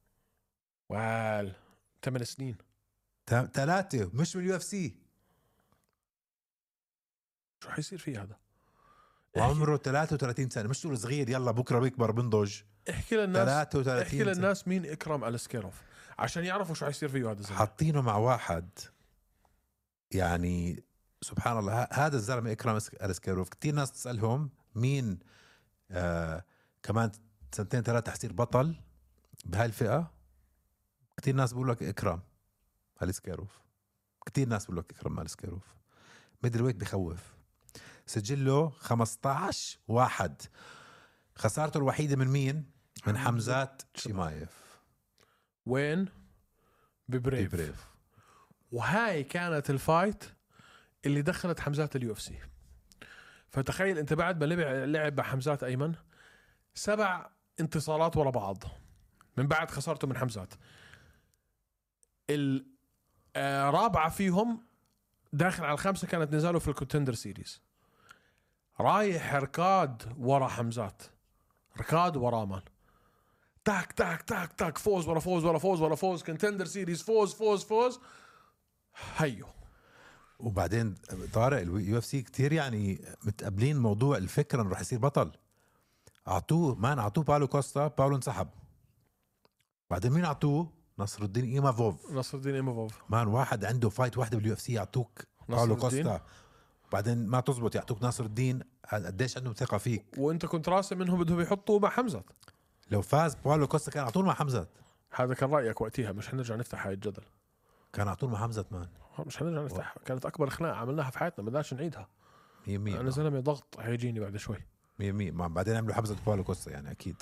A: 8 سنين
B: 3 مش باليو اف سي.
A: شو حيصير فيه هذا؟
B: وعمره 33 سنة، مش تقول صغير يلا بكرة بيكبر بنضج.
A: احكي للناس
B: 33
A: احكي للناس مين إكرام ألسكيروف عشان يعرفوا شو حيصير فيه هذا الزلمة.
B: حاطينه مع واحد يعني سبحان الله. هذا الزلمة إكرام ألسكيروف كتير ناس تسألهم مين كمان 2-3 حيصير بطل بهاي الفئة. كتير ناس بقول لك إكرام ألسكيروف. كتير ناس بقول لك إكرام ألسكيروف. ميدل ويت بخوف. سجله 15-1. خسارته الوحيدة من مين؟ من حمزات شيمايف.
A: وين؟ ببريف. وهاي كانت الفايت اللي دخلت حمزات اليو اف سي. فتخيل انت بعد ما لعب حمزات ايمن 7 انتصارات ورا بعض من بعد خسارته من حمزات. الرابعة فيهم داخل على 5 كانت نزاله في الكونتندر سيريز. رايح ركاد ورا حمزات، ركاد ورا مان، تاك تاك تاك تاك، فوز ورا فوز ورا فوز ورا فوز، كونتندر سيريز، فوز هيو.
B: وبعدين طارق اليو اف سي كتير يعني متقبلين موضوع الفكرة انه راح يصير بطل. اعطوه باولو كوستا، باولو انسحب. بعدين مين اعطوه؟ نصر الدين ايمافوف. مان واحد عنده فايت واحدة باليو اف سي يعطوك باولو كوستا، بعدين ما تزبط يعطوك ناصر الدين. قديش عندهم ثقة فيك.
A: وانت كنت راسم منهم بدهم يحطوا مع حمزة.
B: لو فاز باولو كوستا كان اعطوه مع حمزة.
A: هذا كان رأيك وقتها. مش حنرجع نفتح هاي الجدل.
B: كان اعطوه مع حمزة مان.
A: مش حنرجع نفتح. كانت اكبر خناقة عملناها في حياتنا، بدناش نعيدها.
B: 100%
A: انا زلمة ضغط هيجيني بعد شوي.
B: 100% بعدين عملوا حمزة باولو كوستا يعني اكيد.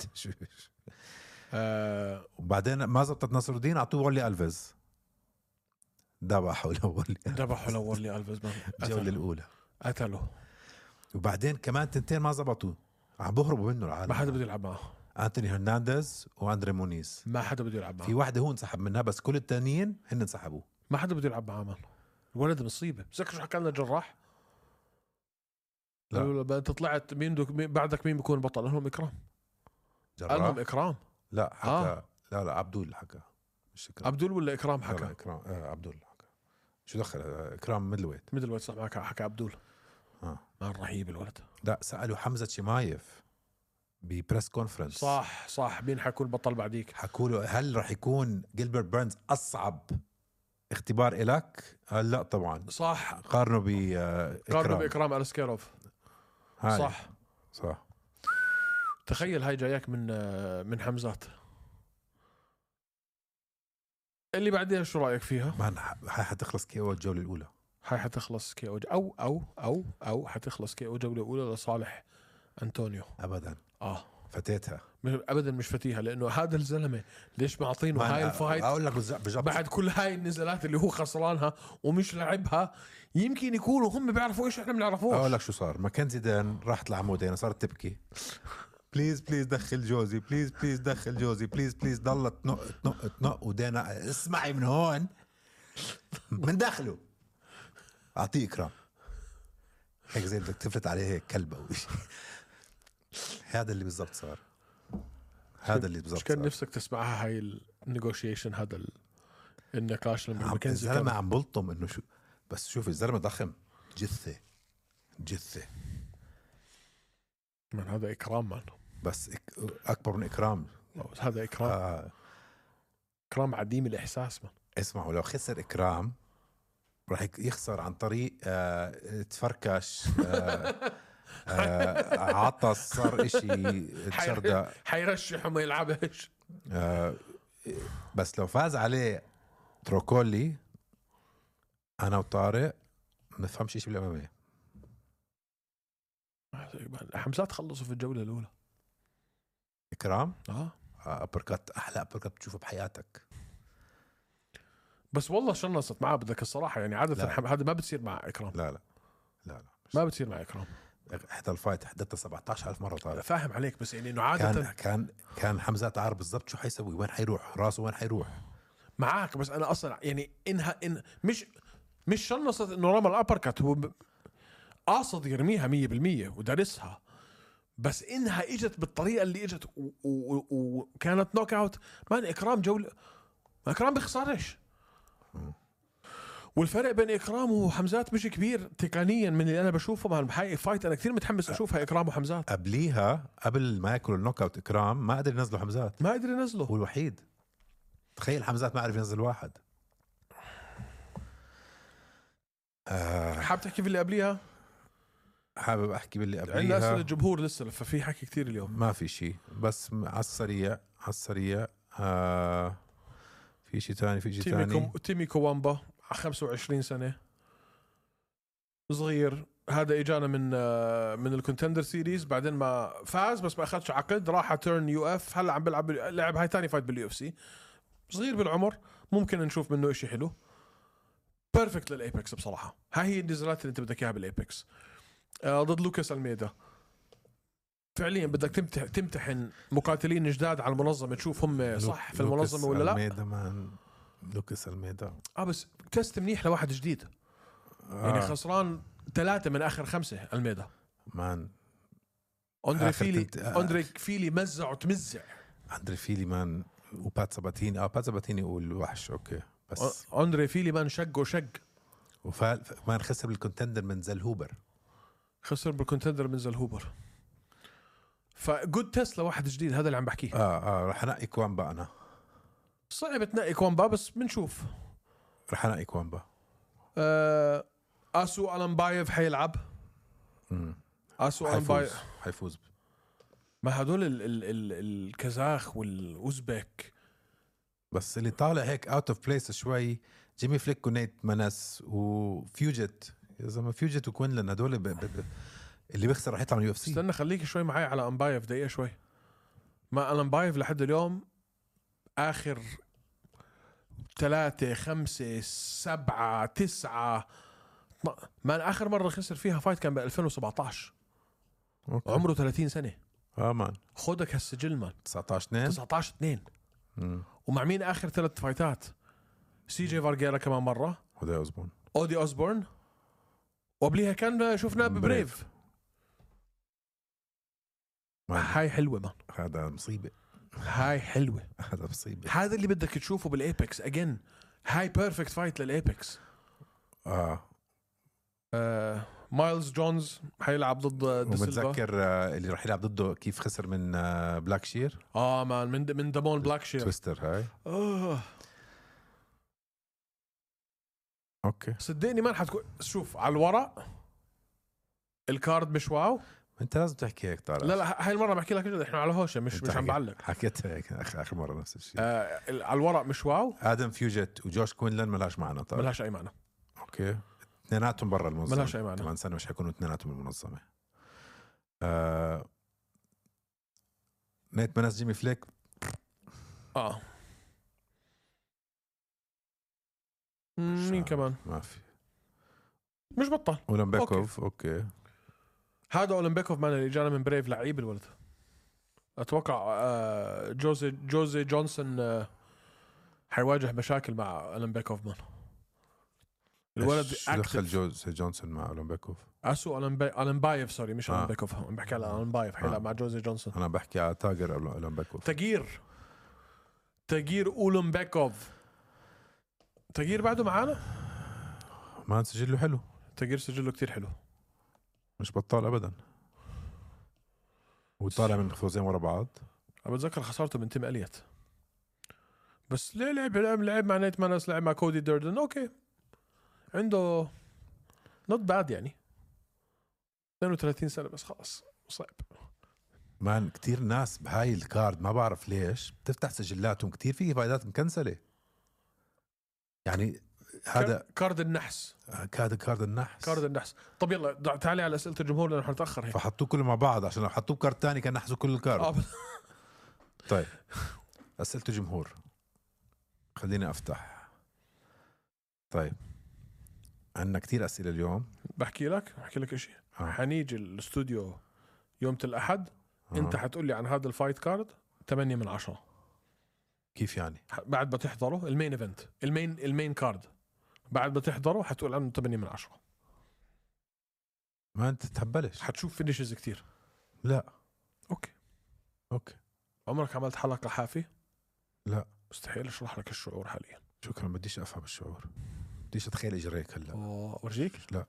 B: وبعدين ما زبطت نصر الدين، اعطوه وولي الفيز. ذبحوا لورلي الفيز الجولة الاولى
A: قتله.
B: وبعدين كمان 2 ما زبطوا، عم بهربوا منه العالم.
A: ما حدا بده يلعب معه.
B: أنتوني هرنانديز وأندري مونيز
A: ما حدا بده يلعب معه.
B: في واحدة هو انسحب منها بس كل التانيين هن انسحبوا.
A: ما حدا بده يلعب معه. الولد مصيبة. بذكر شو حكى لنا الجراح؟ لا انت طلعت مين بعدك مين بيكون بطل؟ لهم إكرام. قال لهم إكرام.
B: لا حكى لا عبدول حكى. مش إكرام.
A: عبدول ولا إكرام
B: لا،
A: حكى؟
B: إكرام عبدول حكى. شو دخل إكرام ميدل ويت؟
A: ميدل ويت صح، معك حكى عبدول. ما رهيب الولد.
B: لا، سألوا حمزة شمايف ببريس كونفرنس.
A: صح مين حيكون بطل بعديك؟
B: حكوا له هل راح يكون جيلبرت بيرنز أصعب اختبار إلك؟ قال لا طبعا.
A: صح،
B: قارنوا
A: بإكرام ألسكيروف.
B: صح.
A: تخيل هاي جايك من حمزات. اللي بعدين شو رأيك فيها؟
B: هاي حتخلص كيو الجولة الأولى.
A: هاي حتخلص كيو أو حتخلص كيو جولة أولى لصالح أنطونيو.
B: أبدا. فتيتها
A: أبدا مش فتيها، لأنه هذا الزلمة ليش معطينه هاي الفايت؟
B: أقول لك
A: بعد كل هاي النزلات اللي هو خسرانها ومش لعبها، يمكن يكونوا هم بيعرفوا إيش إحنا بنعرفوش.
B: أقول لك شو صار. ماكنزي دان راحت لعمودين صارت تبكي. بليز دخل جوزي، بليز دخل جوزي، بليز ضلت تنق ودينا اسمعي من هون من داخله أعطيه إكرام هيك زي بدك تفلت عليه هيك كلبة وشي. هذا اللي بالضبط صار.
A: مش كان نفسك تسمعها هاي النيغوشيشن، هذا النقاش لما ماكنزي
B: الزلمة عم بلطم إنه شو، بس شوف الزلمة ضخم، جثة
A: من هذا إكرام مان.
B: بس أكبر من إكرام.
A: هذا إكرام. إكرام عديم الإحساس من.
B: اسمعوا لو خسر إكرام راح يخسر عن طريق تفركش عطس صار إشي تشردة
A: حيرشح وما يلعبش.
B: بس لو فاز عليه تروكولي أنا وطارق ما نفهمش إيش بالأمامية.
A: حمزات خلصوا في الجولة الأولى.
B: إكرام أبركات أحلى أبركات بتشوفه بحياتك.
A: بس والله شنصت معاه بدك الصراحة يعني عادة هذا ما بتصير مع إكرام.
B: لا
A: ما بتصير مع إكرام.
B: هذا الفايت حددته 17,000 مرة طارق.
A: فاهم عليك، بس يعني إنه عادة
B: كان حمزة عارف بالضبط شو حيسوي، وين حيروح راسه، وين حيروح
A: معاك. بس أنا أصلا يعني إن مش شنصت إنه رمى الأبركات، هو قاصد يرميها 100% ودارسها، بس إنها إجت بالطريقة اللي إجت وكانت نوك أوت. مان إكرام جولة، إكرام بيخسرش. والفرق بين إكرام وحمزات مش كبير تقنيا من اللي أنا بشوفه مع الحقيقة فايت. أنا كثير متحمس أشوفها إكرام وحمزات.
B: قبل ما يأكل النوك أوت إكرام ما قدر ينزله حمزات،
A: ما قدر ينزله،
B: هو الوحيد. تخيل حمزات ما عرف ينزل واحد.
A: حاب تحكي في اللي قبليها؟
B: حابب أحكي باللي قبليها.
A: عندنا أسئلة الجمهور لسه، ففي حكي كتير اليوم.
B: ما في شيء، بس على السريع في شيء تاني.
A: تيمي كوامبا 25 سنة صغير. هذا اجانا من الكونتندر سيريز، بعدين ما فاز بس ما اخذش عقد، راح تيرن يو اف. هلا عم بيلعب لعب هاي تاني فايت باليو اف سي. صغير بالعمر، ممكن نشوف منه اشي حلو. بيرفكت للايبكس بصراحة. هاي هي النزالات اللي انت بدك اياها بالايبكس. ضد لوكاس الميدا فعليا بدك تمتحن مقاتلين جداد على المنظمة، تشوف هم صح في المنظمة ولا لا.
B: لوكاس الميدا
A: بس تست منيح لواحد جديد. يعني خسران 3 من آخر 5 الميدا.
B: مان
A: أندري فيلي مزع وتمزع.
B: أندري فيلي مان وبات ساباتيني. بات ساباتيني يقول وحش اوكي، بس
A: أندري فيلي مان شق
B: مان خسر بالكونتندر من زلهوبر.
A: فجود تيست لواحد جديد، هذا اللي عم بحكيه.
B: رح انقي كوامبا. انا
A: صعب تنقي كوامبا بس بنشوف.
B: رح انقي كوامبا.
A: اسو ألمبايف حيلعب. اسو ألمبايف
B: حيفوز.
A: ما هدول الكازاخ والأوزبك.
B: بس اللي طالع هيك اوت اوف بليس شوي جيمي فليك ونيت ماناس وفيوجت. يا زلمه فيوجت وكوينلان هدول اللي بيخسر رح يطلع من اليو اف سي.
A: استنى خليك شوي معي على أمبايف دقيقة شوي. ما أمبايف لحد اليوم آخر 3 5 7 9 ما آخر مرة خسر فيها فايت كان ب 2017. عمره 30 سنة.
B: مان
A: خدك هالسجل مان.
B: 19-2.
A: ومع مين آخر 3 فايتات؟ سي جي فارغيرا كمان مرة. أودي أوزبورن. وقبليها كان شفناه ببريف. هاي حلوة مان.
B: هذا مصيبة.
A: هاي حلوة.
B: هذا مصيبة.
A: هذا اللي بدك تشوفه بالايبكس اجين. هاي بيرفكت فايت للايبكس. مايلز جونز حيلعب ضد دي سيلفا.
B: ومتذكر اللي راح يلعب ضده كيف خسر من بلاك شير.
A: مان من دامون بلاك شير.
B: تويستر هاي. اوكي
A: صدقني ما حتكون. شوف على الورق الكارد مش واو.
B: انت لازم تحكي هيك طارق.
A: لا هاي المره بحكي لك جد، احنا على هوشه مش عم بعلق.
B: حكيت هيك اخر مره نفس الشيء.
A: على الورق مش واو.
B: ادم فيوجت وجوش كوينلان ملاش معنا طارق.
A: ملاش اي معنى.
B: اوكي اثنيناتهم برا المنظمه.
A: ملاش اي معنى.
B: كمان سنه مش حيكونوا اثنيناتهم بالمنظمه. نيت بنس جيمي فليك.
A: مين كمان؟
B: ما في.
A: مش بطل.
B: اولمبيكوف. اوكي.
A: هذا اولمبيكوف معنا اللي جانا من بريف، لعيب الولد. اتوقع جوزي جونسون حيواجه مشاكل مع اولمبيكوف مان. الولد
B: دخل جوزي جونسون مع اولمبيكوف.
A: اولمبايف سوري مش اولمبيكوف. عم بحكي على اولمبايف حيلعب مع جوزي جونسون.
B: انا بحكي على تاجر اولمبيكوف.
A: تغيير اولمبيكوف. تغيير بعده معانا.
B: ما سجله حلو.
A: تغيير سجله كتير حلو.
B: مش بطال ابدا. وطالع من فوزين ورا بعض.
A: انا بتذكر خسارته من تيم اليت. بس ليه لعب مع نيت مانس، لعب مع كودي ديردن. اوكي عنده نوت باد يعني. 32 سنة بس خلاص صعب.
B: مان كتير ناس بهاي الكارد ما بعرف ليش بتفتح سجلاتهم كتير فيه فايدات مكنسلة. يعني هذا
A: كارد النحس.
B: كارد النحس.
A: طب يلا تعالي على أسئلة الجمهور لأنه حنتأخر هيك.
B: فحطوه كله مع بعض عشان لو حطوه بكارد تاني كان نحسوا كل الكارد. طيب أسئلة الجمهور خليني أفتح. طيب عندنا كتير أسئلة اليوم. بحكي
A: لك إشي. حنيجي الاستوديو يوم الأحد. أنت حتقول لي عن هذا الفايت كارد 8 من 10.
B: كيف يعني؟
A: بعد ما تحضره المين إيفنت المين كارد بعد ما تحضره حتقول عنه 8 من 10.
B: ما أنت تهبلش.
A: حتشوف فينيشز كتير.
B: لا.
A: أوكي. عمرك عملت حلقة حافي؟
B: لا.
A: مستحيل أشرح لك الشعور حاليا.
B: شكرا. بديش أفهم الشعور. بديش أتخيل إجريك هلا.
A: أورجيك؟
B: لا.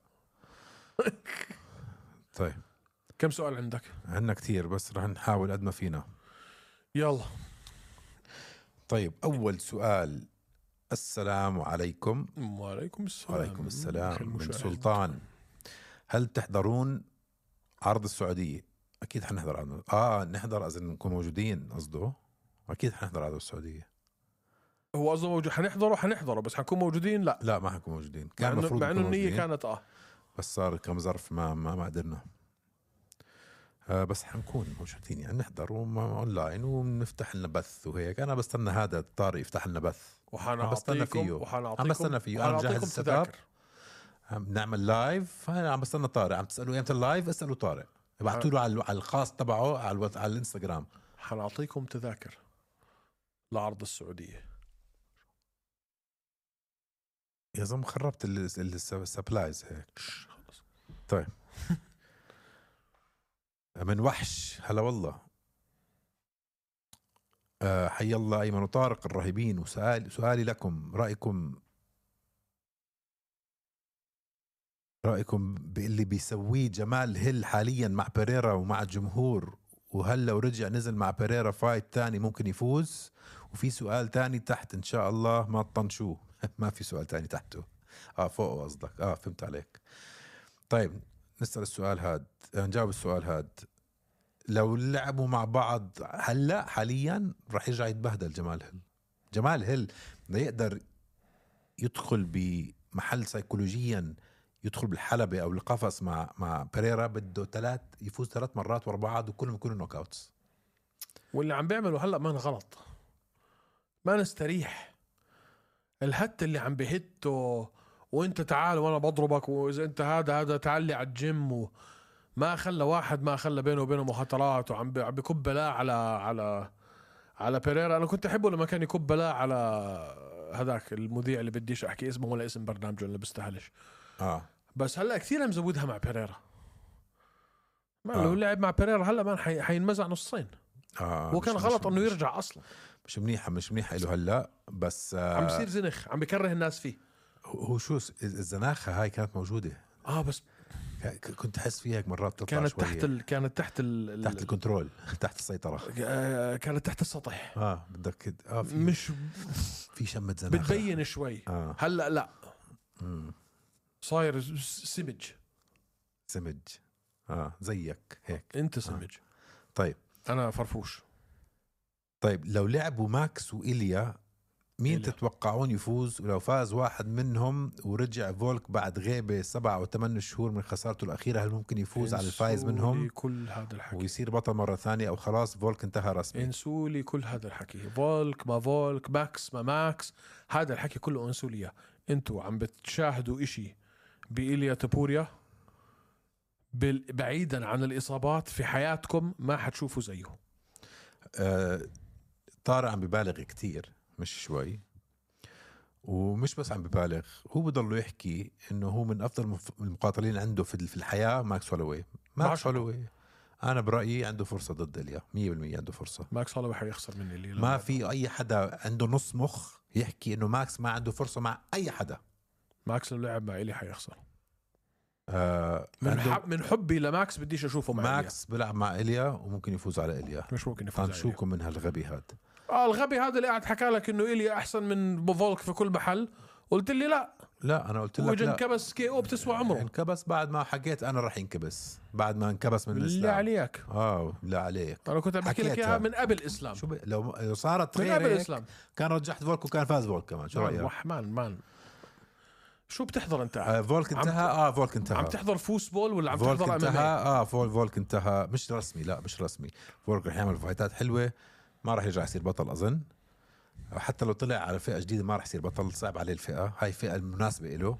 B: طيب
A: كم سؤال عندك؟
B: عندنا كتير بس رح نحاول قد ما فينا.
A: يلا.
B: طيب أول سؤال. السلام عليكم.
A: وعليكم السلام.
B: وعليكم السلام. من سلطان. هل تحضرون عرض السعودية؟ أكيد حنحضر عرض. نحضر أذن نكون موجودين قصده. أكيد حنحضر عرض السعودية.
A: هو قصده موجود. حنحضره بس حنكون موجودين. لا
B: ما حنكون موجودين. كان مفروض
A: مع إنه النية كانت
B: بس صار كم ظرف ما قدرنا. بس حنكون موجودين يعني نحضر اونلاين ونفتح لنا بث وهيك. انا بستنى هذا طارق يفتح لنا بث
A: وحنعطيكم
B: فيه. انا مجهز السيت اب. نعمل لايف. انا عم بستنى طارق. عم تسالوا امتى اللايف؟ اسالوا طارق. ابعتوا له على الخاص تبعه على الانستغرام.
A: حنعطيكم تذاكر لعرض السعودية.
B: يا زلمه خربت السبلايز هيك. طيب من وحش. هلا والله. حي الله أيمن وطارق الرهيبين. وسؤالي لكم رأيكم باللي بيسويه جمال هيل حاليا مع بيريرا ومع الجمهور. وهل لو رجع نزل مع بيريرا فايت تاني ممكن يفوز؟ وفي سؤال تاني تحت إن شاء الله ما تطنشوه. ما في سؤال تاني تحته. فوق قصدك. فهمت عليك. طيب نسأل السؤال هاد. نجاوب السؤال هاد. لو لعبوا مع بعض هلا حاليا راح يرجع يتبهدل جمال هيل ما يقدر يدخل بمحل سيكولوجيا، يدخل بالحلبة او القفص مع بيريرا. بده يفوز 3 مرات ورا بعض وكلهم يكونوا نوك اوتس.
A: واللي عم بيعمله هلا ما غلط. ما نستريح. الهت اللي عم بهته وانت تعال وانا بضربك، واذا انت هذا تعلي على الجيم ما خلى واحد، ما خلى بينه وبينه مخاطرات، وعم بكب بلاء على بيريرا. انا كنت احبه لما كان يكب بلاء على هذاك المذيع اللي بديش احكي اسمه ولا اسم برنامجه اللي بستهلش. بس هلا كثير مزودها مع بيريرا. ما لو لعب مع بيريرا هلا ما حينمزع نصين. هو كان غلط انه يرجع اصلا.
B: مش منيحه له هلا، بس
A: عم بيصير زنخ، عم بكره الناس فيه.
B: هو شو الزناخه هاي كانت موجوده،
A: بس
B: كنت احس فيها هيك مرات تطلع
A: كانت
B: شوية.
A: كانت تحت
B: تحت الكنترول تحت السيطره.
A: كانت تحت السطح.
B: بدك في
A: مش
B: في شمة زناخه
A: بتبين شوي. هلا لا صاير سمج
B: زيك هيك.
A: انت سمج.
B: طيب
A: انا فرفوش.
B: طيب لو لعبوا ماكس وإيليا مين تتوقعون يفوز؟ ولو فاز واحد منهم ورجع فولك بعد غيبة 7 أو 8 شهور من خسارته الأخيرة، هل ممكن يفوز على الفايز منهم
A: كل هذا الحكي
B: ويصير بطل مرة ثانية، أو خلاص فولك انتهى رسمي؟
A: انسولي كل هذا الحكي، فولك ما فولك، ماكس ما ماكس، هذا الحكي كله انسولية. انتوا عم بتشاهدوا اشي بإيليا تابوريا بعيدا عن الإصابات في حياتكم ما حتشوفوا زيه.
B: طارق عم ببالغ كتير مش شوي، ومش بس عم ببالغ، هو بضل يحكي انه هو من افضل المقاتلين عنده في الحياة ماكس هولوي. ماكس هولوي انا برأيي عنده فرصة ضد إيليا 100%. عنده فرصة.
A: ماكس هولوي حيخسر من إيليا.
B: ما في اي حدا عنده نص مخ يحكي انه ماكس ما عنده فرصة مع اي حدا.
A: ماكس لو لعب مع إيليا حيخسر.
B: من
A: حبي لماكس بديش اشوفه مع
B: ماكس بلعب مع إيليا وممكن يفوز على إيليا.
A: مش ممكن يفوز على
B: شوكم من هالغبي هاد.
A: الغبي هذا اللي قاعد حكى لك انه إيليا احسن من بوفولك في كل محل، قلت لي لا
B: انا قلت لك لا.
A: انكبس كي او بتسوى عمره.
B: انكبس بعد ما حكيت انا رح ينكبس بعد ما انكبس من الاسلام.
A: لا عليك.
B: لا عليك.
A: انا كنت بحكي لك اياها من قبل الاسلام.
B: لو صارت
A: من قبل الاسلام
B: كان رجحت فولك وكان فاز فولك كمان. شو رايك؟
A: رحمن شو بتحضر انت؟
B: فولك انتهى. فولك انتهى.
A: عم تحضر فوسبول ولا عم
B: فولك
A: تحضر
B: انتهى؟ فولك انتهى. مش رسمي. لا مش رسمي. فولك رح يعمل فايتات حلوة، ما رح يرجع يصير بطل أظن. حتى لو طلع على فئة جديدة ما رح يصير بطل، صعب عليه الفئة هاي، فئة المناسبة له.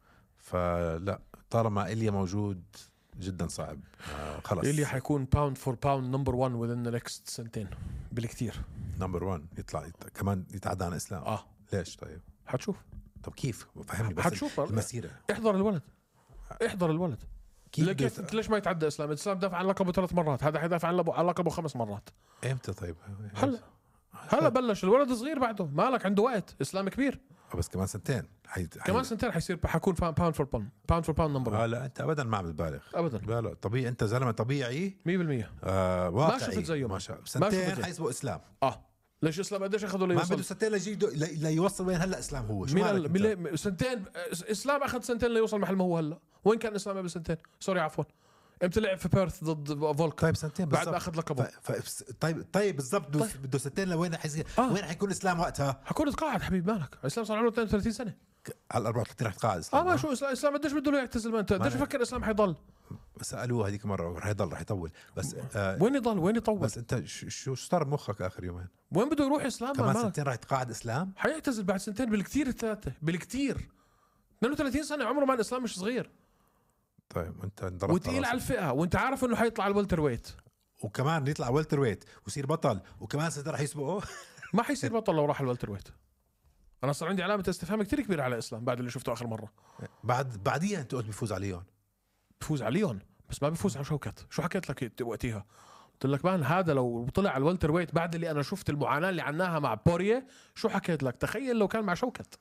B: فلا طالما إيليا موجود جدا صعب. خلص
A: إيليا حيكون باوند فور باوند نمبر 1 within the next سنتين بالكتير.
B: نمبر 1 يطلع كمان يتعدى عن إسلام. ليش طيب؟
A: حتشوف.
B: طب كيف؟ فهمني بس.
A: حتشوف
B: المسيرة.
A: احضر الولد. كيف ليش ما يتعدى إسلام؟ الإسلام دافع عن لقبه 3 مرات، هذا حيدافع عن لقبه 5 مرات.
B: امتى طيب؟
A: هلا بلش الولد صغير بعده، مالك عنده وقت. إسلام كبير.
B: بس كمان سنتين
A: كمان سنتين حكون باوند فور باوند نمبر 1.
B: لا انت ابدا ما عم تبالغ
A: ابدا.
B: لا طبيعي، انت زلمه طبيعي
A: 100%.
B: واقعي.
A: ما شفت زيه.
B: ما شاء الله. سنتين حيسبق اسلام.
A: ليش اسلام قديش اخذوا
B: ما بده سنتين ليوصل وين هلا اسلام هو. شو
A: سنتين. اسلام اخذ سنتين ليوصل محل ما هو هلا. وين كان اسلام قبل سنتين؟ سوري عفوا. امتى لعب في بيرث ضد فولك؟
B: طيب سنتين
A: بعد ما اخذ لقبه.
B: طيب بالضبط. بده سنتين لوين حيصير؟ وين حيكون اسلام وقتها؟
A: حكون تقاعد حبيب مالك. اسلام صار عمره 32 سنه.
B: على 34 رح يتقاعد اسلام.
A: ما شو اسلام قديش بده يعتزل؟ ما انت قديش بفكر اسلام حيضل؟
B: سالوه هذيك مره رح يطول بس
A: وين يضل؟ وين يطول؟
B: بس انت شو صار بمخك اخر يومين؟
A: وين بده يروح اسلام؟
B: كمان سنتين رح يتقاعد اسلام.
A: حيعتزل بعد سنتين بالكثير، 3 بالكثير. 32 سنه عمره. ما الاسلام مش صغير.
B: طيب انت انضربت
A: وتقيل على الفئه، وانت عارف انه حيطلع على الولتر ويت،
B: وكمان يطلع والتر ويت ويصير بطل، وكمان سنتين رح يسبقه.
A: ما حيصير بطل لو راح الولتر ويت. انا صار عندي علامه استفهام كتير كبيره على اسلام بعد اللي شفته اخر مره.
B: بعديها انت قلت بيفوز عليهم.
A: بفوز عليهم بس ما بفوز على شوكت. شو حكيت لك وقتها؟ قلت لك مان هذا لو طلع على الولتر ويت بعد اللي انا شفت المعاناه اللي عناها مع بوريه، شو حكيت لك؟ تخيل لو كان مع شوكت،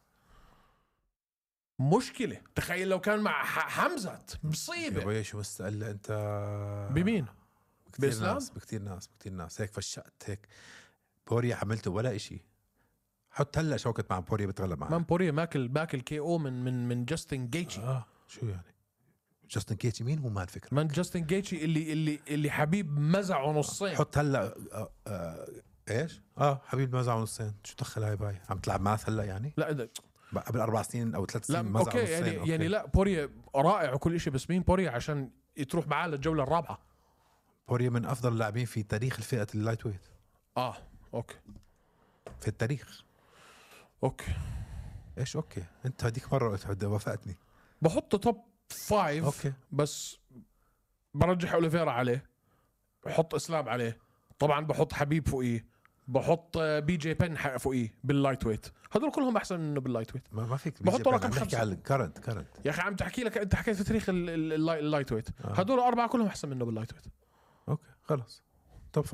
A: مشكله. تخيل لو كان مع حمزه، مصيبه.
B: يا بيي شو مستقل انت
A: بمين؟
B: بإسلام؟ بكتير ناس هيك فشقت هيك. بوريا حملته ولا إشي. حط هلا شوكت مع بوريا بتغلب معه.
A: مان بوريا باكل كي او من جاستن جيتشي.
B: شو يعني جاستن جيتشي؟ مين هو؟ ما الفكره.
A: من جاستن جيتشي اللي حبيب مزعه نصين.
B: حط هلا ايش حبيب مزعه نصين. شو دخل هاي باي؟ عم تلعب ماث هلا يعني؟
A: لا
B: قبل 4 سنين او 3 سنين
A: مزعه نصين. يعني لا بوريا رائع وكل شيء، بس مين بوريا عشان تروح معاه للجوله الرابعه؟
B: بوريا من افضل اللاعبين في تاريخ الفئه اللايت ويت.
A: اوكي
B: في التاريخ.
A: اوكي
B: ايش اوكي؟ انت هديك مره قلت وافقتني.
A: بحط توب 5
B: اوكي،
A: بس برجح اوليفيرا عليه، بحط اسلام عليه طبعا، بحط حبيب فوقيه، بحط بي جي بن فوقيه باللايت ويت. هدول كلهم احسن منه باللايت ويت.
B: ما فيك
A: بحط رقم
B: 5 على الكرنت.
A: يا اخي عم تحكي لك، انت حكيت في تاريخ اللايت ويت. هدول 4 كلهم احسن منه باللايت ويت.
B: اوكي خلص توب 5.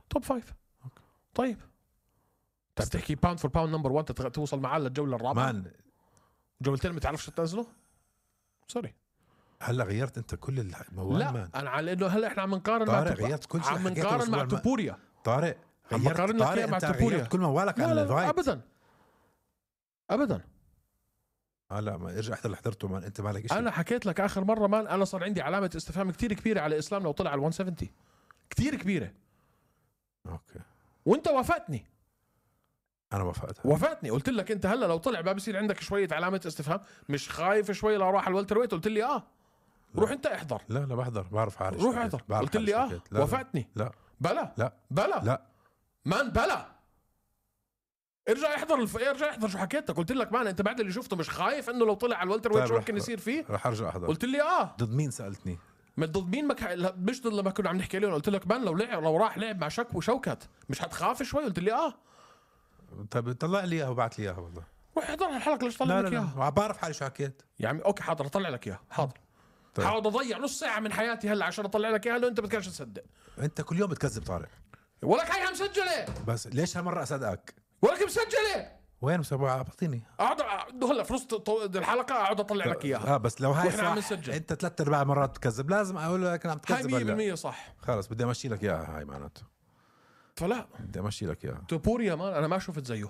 A: توب 5. طيب انت بتحكي باوند فور باوند نمبر 1 توصل معاه للجوله الرابعه
B: مان
A: جولتين ما تعرفش تنزله. سوري
B: هلا غيرت انت كل الموال.
A: لا
B: مان
A: انا على انه هلا احنا عم نقارن مع
B: طارق غيرت كل شيء
A: عم
B: حكيته
A: نقارن مع
B: الأسبوع
A: توبوريا.
B: طارق
A: عم
B: غيرت
A: بقارن لك إياه مع
B: انت
A: توبوريا.
B: غيرت كل موالك عن
A: لا
B: الفايت.
A: ابدا ابدا.
B: لا ما ارجع احضر اللي حضرته مان، انت مالك شيء.
A: انا حكيت لك اخر مره مان انا صار عندي علامه استفهام كتير كبيره على اسلام لو طلع على 170 كتير كبيره.
B: اوكي
A: وانت وافقتني.
B: انا وافقت.
A: قلت لك انت هلا لو طلع ما بصير عندك شويه علامه استفهام، مش خايف شوي لو راح على الوالتر ويت؟ قلت لي روح انت احضر.
B: لا بحضر، بعرف حالي.
A: روح احضر. قلت لي وافقتني.
B: لا
A: بلا مان بلا. ارجع احضر شو حكيتك. قلت لك مان انت بعد اللي شفته مش خايف انه لو طلع على الوالتر ويت شو ممكن يصير فيه؟
B: رح ارجع احضر.
A: قلت لي
B: ضد مين سالتني؟
A: ضد مين؟ مش ضد لما كنا عم نحكي اليوم. قلت لك مان لو راح لعب مع وشوكت مش حتخاف شوي؟ قلت لي
B: طيب طلع لي اياها وبعت لي اياها والله.
A: روح احضر الحلقه ليش طلع لك اياها؟
B: لا بعرف حالي شو حكيت
A: يا عمي اوكي حاضر اطلع لك اياها. حاضر.
B: طيب.
A: حاول اضيع نص ساعه من حياتي هلا عشان اطلع لك اياها لو انت بدكش تصدق.
B: انت كل يوم بتكذب طارق.
A: ولك هيها مسجله.
B: بس ليش هالمره اصدقك؟
A: ولك مسجله.
B: وين مسوي؟ اعطيني.
A: اقعد هلا في نص الحلقه اقعد اطلع لك اياها.
B: بس لو هاي
A: واحنا عم
B: صح
A: نسجل.
B: انت 3/4 مرات بتكذب لازم اقول لك عم تكذب.
A: هاي 100% صح.
B: خلص بدي امشي لك اياها هاي معناته.
A: فلا
B: بدي امشي لك اياها.
A: توبوريا مان انا ما شفت زيه.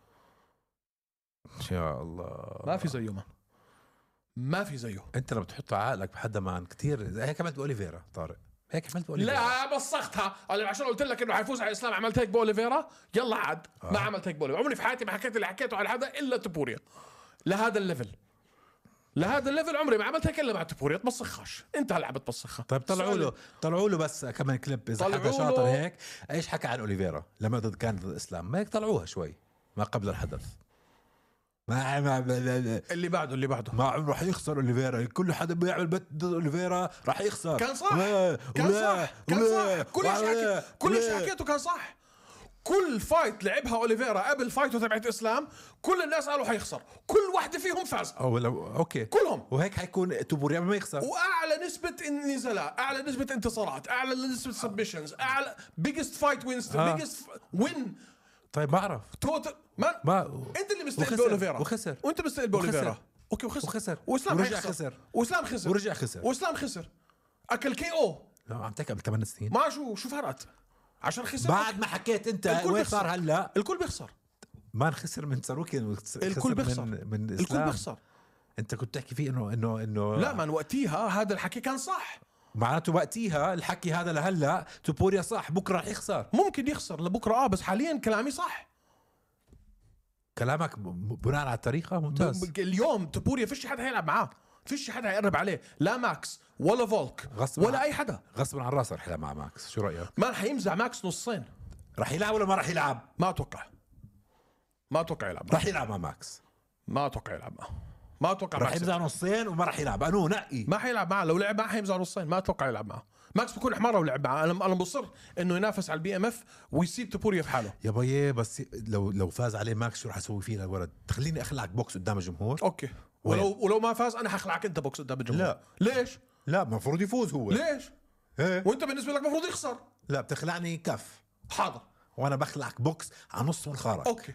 B: يا الله
A: ما في زيه مان. ما في زيه.
B: انت لما بتحط عقلك بحدا مان كتير هيك عملت باوليفيرا طارق. هيك عملت باوليفيرا.
A: لا بسختها عشان قلت لك انه حيفوز على الاسلام عملت هيك باوليفيرا. يلا عاد ما عملت هيك باوليفيرا. عمري في حياتي ما حكيت اللي حكيته على حدا الا توبوريا. لهذا الليفل عمري ما عملت هيك الا مع توبوريا. تبسخش انت هلا بتبسخها.
B: طيب طلعوا له بس كمان كليب اذا حدا شاطر هيك ايش حكى عن اوليفيرا لما كان ضد الاسلام. ما هيك طلعوها شوي ما قبل الحدث. ما
A: اللي بعده
B: ما راح يخسر اوليفيرا. كل حدا بيعمل بت ضد اوليفيرا راح يخسر.
A: كان صح. كل شيء حكيته كان صح. كل فايت لعبها اوليفيرا قبل فايته تبعت اسلام كل الناس قالوا حيخسر. كل واحدة فيهم فاز.
B: اوكي
A: كلهم.
B: وهيك حيكون توبوريا ما يخسر.
A: واعلى نسبة نزالات، اعلى نسبة انتصارات، اعلى نسبة سبمشنز، اعلى بيجست فايت وينز، بيجست وين.
B: طيب بعرف
A: توتال انت اللي مستقل باوليفيرا
B: وخسر.
A: وانت مستقل باوليفيرا. اوكي وخسر. واسلام
B: خسر.
A: ورجع خسر. اكل KO.
B: لا عم تحكي قبل 8 سنين.
A: ما شو فرقت عشان خسر
B: بعد ما حكيت انت وين صار هلا.
A: الكل بيخسر.
B: ما خسر من ساروكين.
A: الكل بيخسر
B: من اسلام.
A: الكل بيخسر.
B: انت كنت تحكي فيه انه
A: لا من وقتيها هذا الحكي كان صح.
B: معناته وقتيها الحكي هذا لهلا توبوريا صح. بكره رح يخسر.
A: ممكن يخسر لبكره بس حاليا كلامي صح.
B: كلامك بناء على الطريقه ممتاز.
A: اليوم توبوريا فيش حدا هيلعب معاه. فيش حدا هيقرب عليه. لا ماكس ولا فولك ولا اي حدا.
B: غصبا عن راسه رح يلعب مع ماكس. شو رايك؟
A: ما رح يمزع ماكس نصين.
B: رح يلعب ولا ما رح يلعب؟
A: ما اتوقع يلعب.
B: رح يلعب مع ماكس.
A: ما اتوقع يلعب معه. ما اتوقع
B: رح يمزع نصين وما رح يلعب. انو نقي
A: ما حيلعب معه. لو لعب معه حيمزع نصين. ما اتوقع يلعب معه. ماكس بكون حمار ولعب معه. انا مصر انه ينافس على الBMF ويسيب توبوريا في حاله.
B: يا بيي بس لو فاز عليه ماكس شو رح اسوي فيه للولد؟ تخليني اخلعك بوكس قدام الجمهور.
A: اوكي ولو ما فاز انا حخلعك انت بوكس قدام الجمهور.
B: لا
A: ليش؟
B: لا المفروض يفوز هو.
A: ليش؟
B: ايه؟
A: وانت بالنسبه لك المفروض يخسر.
B: لا بتخلعني كف.
A: حاضر.
B: وانا بخلعك بوكس على نص والخارج.
A: اوكي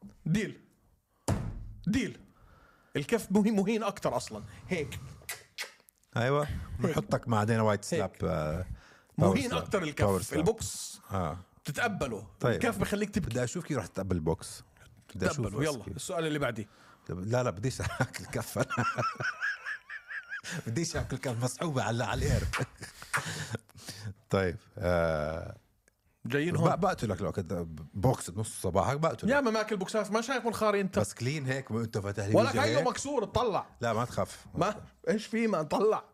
A: ديل. الكف مهين اكتر اصلا هيك.
B: ايوه بنحطك مع دينا وايت سلاب.
A: مهين اكتر الكف. البوكس تتقبله.
B: طيب.
A: الكف بخليك تبكي.
B: بدي اشوف كيف رح تقبل البوكس.
A: بدي اشوف. يلا السؤال اللي بعديه.
B: لا بديش اكل كف. بديش اكل كف مسحوبه على الاير. طيب
A: جايين هون
B: بقتلك لو كنت بوكس نص صباحك بقتلك.
A: يا ما ماكل بوكسات ما شايف منخاري انت.
B: بس كلين هيك وانت فاتح لي
A: ولا هيو مكسور اطلع.
B: لا ما تخاف.
A: ما ايش في ما نطلع.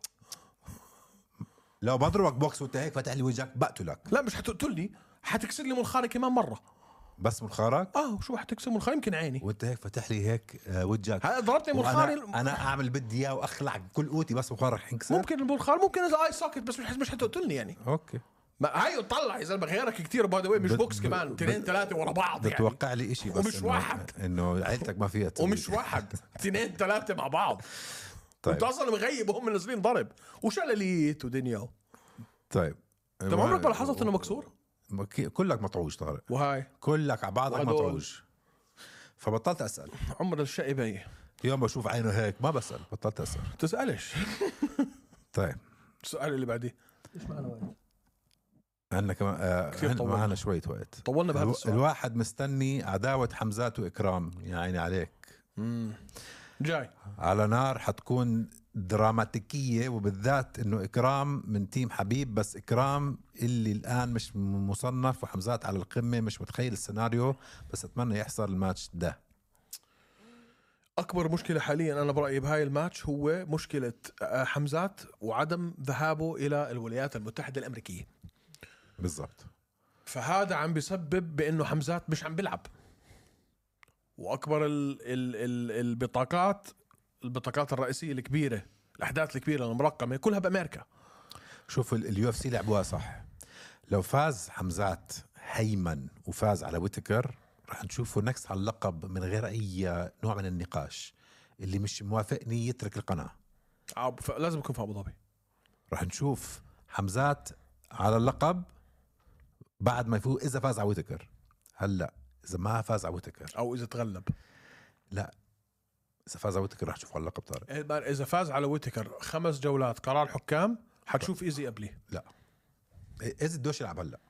B: لو بضربك بوكس وانت هيك فاتح لي وجهك بقتلك.
A: لا مش حتقتلني. حتكسر لي منخاري كمان مره.
B: بس منخارك؟
A: شو حتكسر منخاري يمكن عيني.
B: وانت هيك فاتح لي هيك وجهك.
A: ضربتني منخاري.
B: انا اعمل بدي اياه واخلع كل قوتي بس منخارك حينكسر.
A: ممكن المنخار ممكن اذا اي ساكت بس مش حتقتلني يعني.
B: اوكي
A: ما هيو طلع يا زلمه غيرك كثير باي ذا واي. مش بوكس كمان 2 3 ورا بعض يعني.
B: بتوقع لي شيء بس
A: ومش واحد.
B: انه عيلتك ما فيها تسوي.
A: ومش واحد 2 3 مع بعض.
B: طيب
A: انت اصلا مغيب وهم منزلين ضرب وشلاليت ودنيا.
B: طيب
A: انت عمرك ما لاحظت انه مكسور؟
B: كلك مطعوج طارق،
A: وهاي
B: كلك على بعضك
A: وهدول.
B: مطعوج. فبطلت اسال.
A: عمر الشقي
B: يوم بشوف عينه هيك ما بسال، بطلت اسال.
A: تسألش.
B: طيب
A: السؤال اللي بعديه ايش معنا وقت؟
B: عندنا كمان
A: كثير طولنا.
B: معنا شويه وقت.
A: طولنا بهذا السؤال.
B: الواحد مستني عداوه حمزات واكرام، يا عيني عليك.
A: جاي
B: على نار حتكون دراماتيكيه، وبالذات انه اكرام من تيم حبيب، بس اكرام اللي الان مش مصنف وحمزات على القمه، مش متخيل السيناريو، بس اتمنى يحصل الماتش ده.
A: اكبر مشكله حاليا انا برايي بهاي الماتش هو مشكله حمزات وعدم ذهابه الى الولايات المتحده الامريكيه.
B: بالضبط.
A: فهذا عم بيسبب بانه حمزات مش عم بيلعب، واكبر البطاقات الرئيسيه الكبيره، الاحداث الكبيره المرقمه كلها بامريكا.
B: شوف اليو اف سي لعبوها صح. لو فاز حمزات هيمن وفاز على ويتكر، رح نشوفه نكس على اللقب من غير اي نوع من النقاش. اللي مش موافقني يترك القناه.
A: لازم يكون في ابو ظبي.
B: رح نشوف حمزات على اللقب بعد ما يفوز، اذا فاز على ويتكر. هلا اذا ما فاز على ويتكر
A: او اذا تغلب،
B: لا، اذا فاز على ويتكر رح نشوفه على اللقب طارق.
A: اذا فاز على ويتكر 5 جولات قرار حكام حتشوف ايزي قبلي.
B: لا، ايزي بدوش يلعب هلا.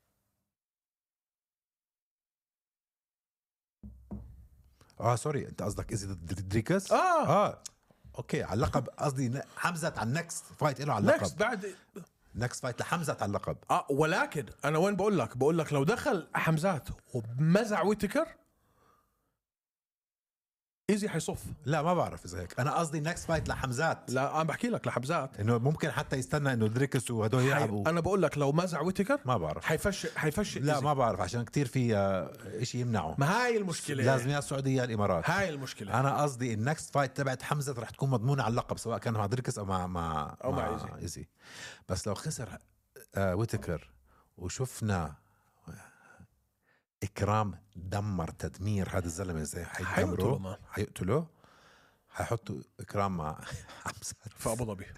B: سوري، انت قصدك ايزي ضد دريكس؟ اوكي، على اللقب قصدي حمزة على النكست فايت له على اللقب.
A: نكست بعد
B: نكست فايت لحمزة على اللقب.
A: ولكن انا وين بقول لك لو دخل حمزات ومزع ويتكر ايزي حيصف.
B: لا ما بعرف اذا هيك، انا قصدي نكست فايت لحمزات.
A: لا انا بحكي لك لحمزات
B: انه ممكن حتى يستنى انه دريكس وهدول يلعبوا.
A: انا بقول لك لو مزع ويتكر
B: ما بعرف،
A: حيفش
B: لا
A: إيزي.
B: ما بعرف، عشان كتير في اشي يمنعه.
A: ما هاي المشكله،
B: لازم يا السعوديه يا الامارات.
A: هاي المشكله.
B: انا قصدي النكست فايت تبعت حمزة رح تكون مضمونه على اللقب، سواء كان مع دريكس او مع إيزي. بس لو خسر ويتكر وشفنا إكرام دمر تدمير هذا الزلمة، زي حيقتله حيحطوا إكرام مع حمزة
A: في أبو ظبي.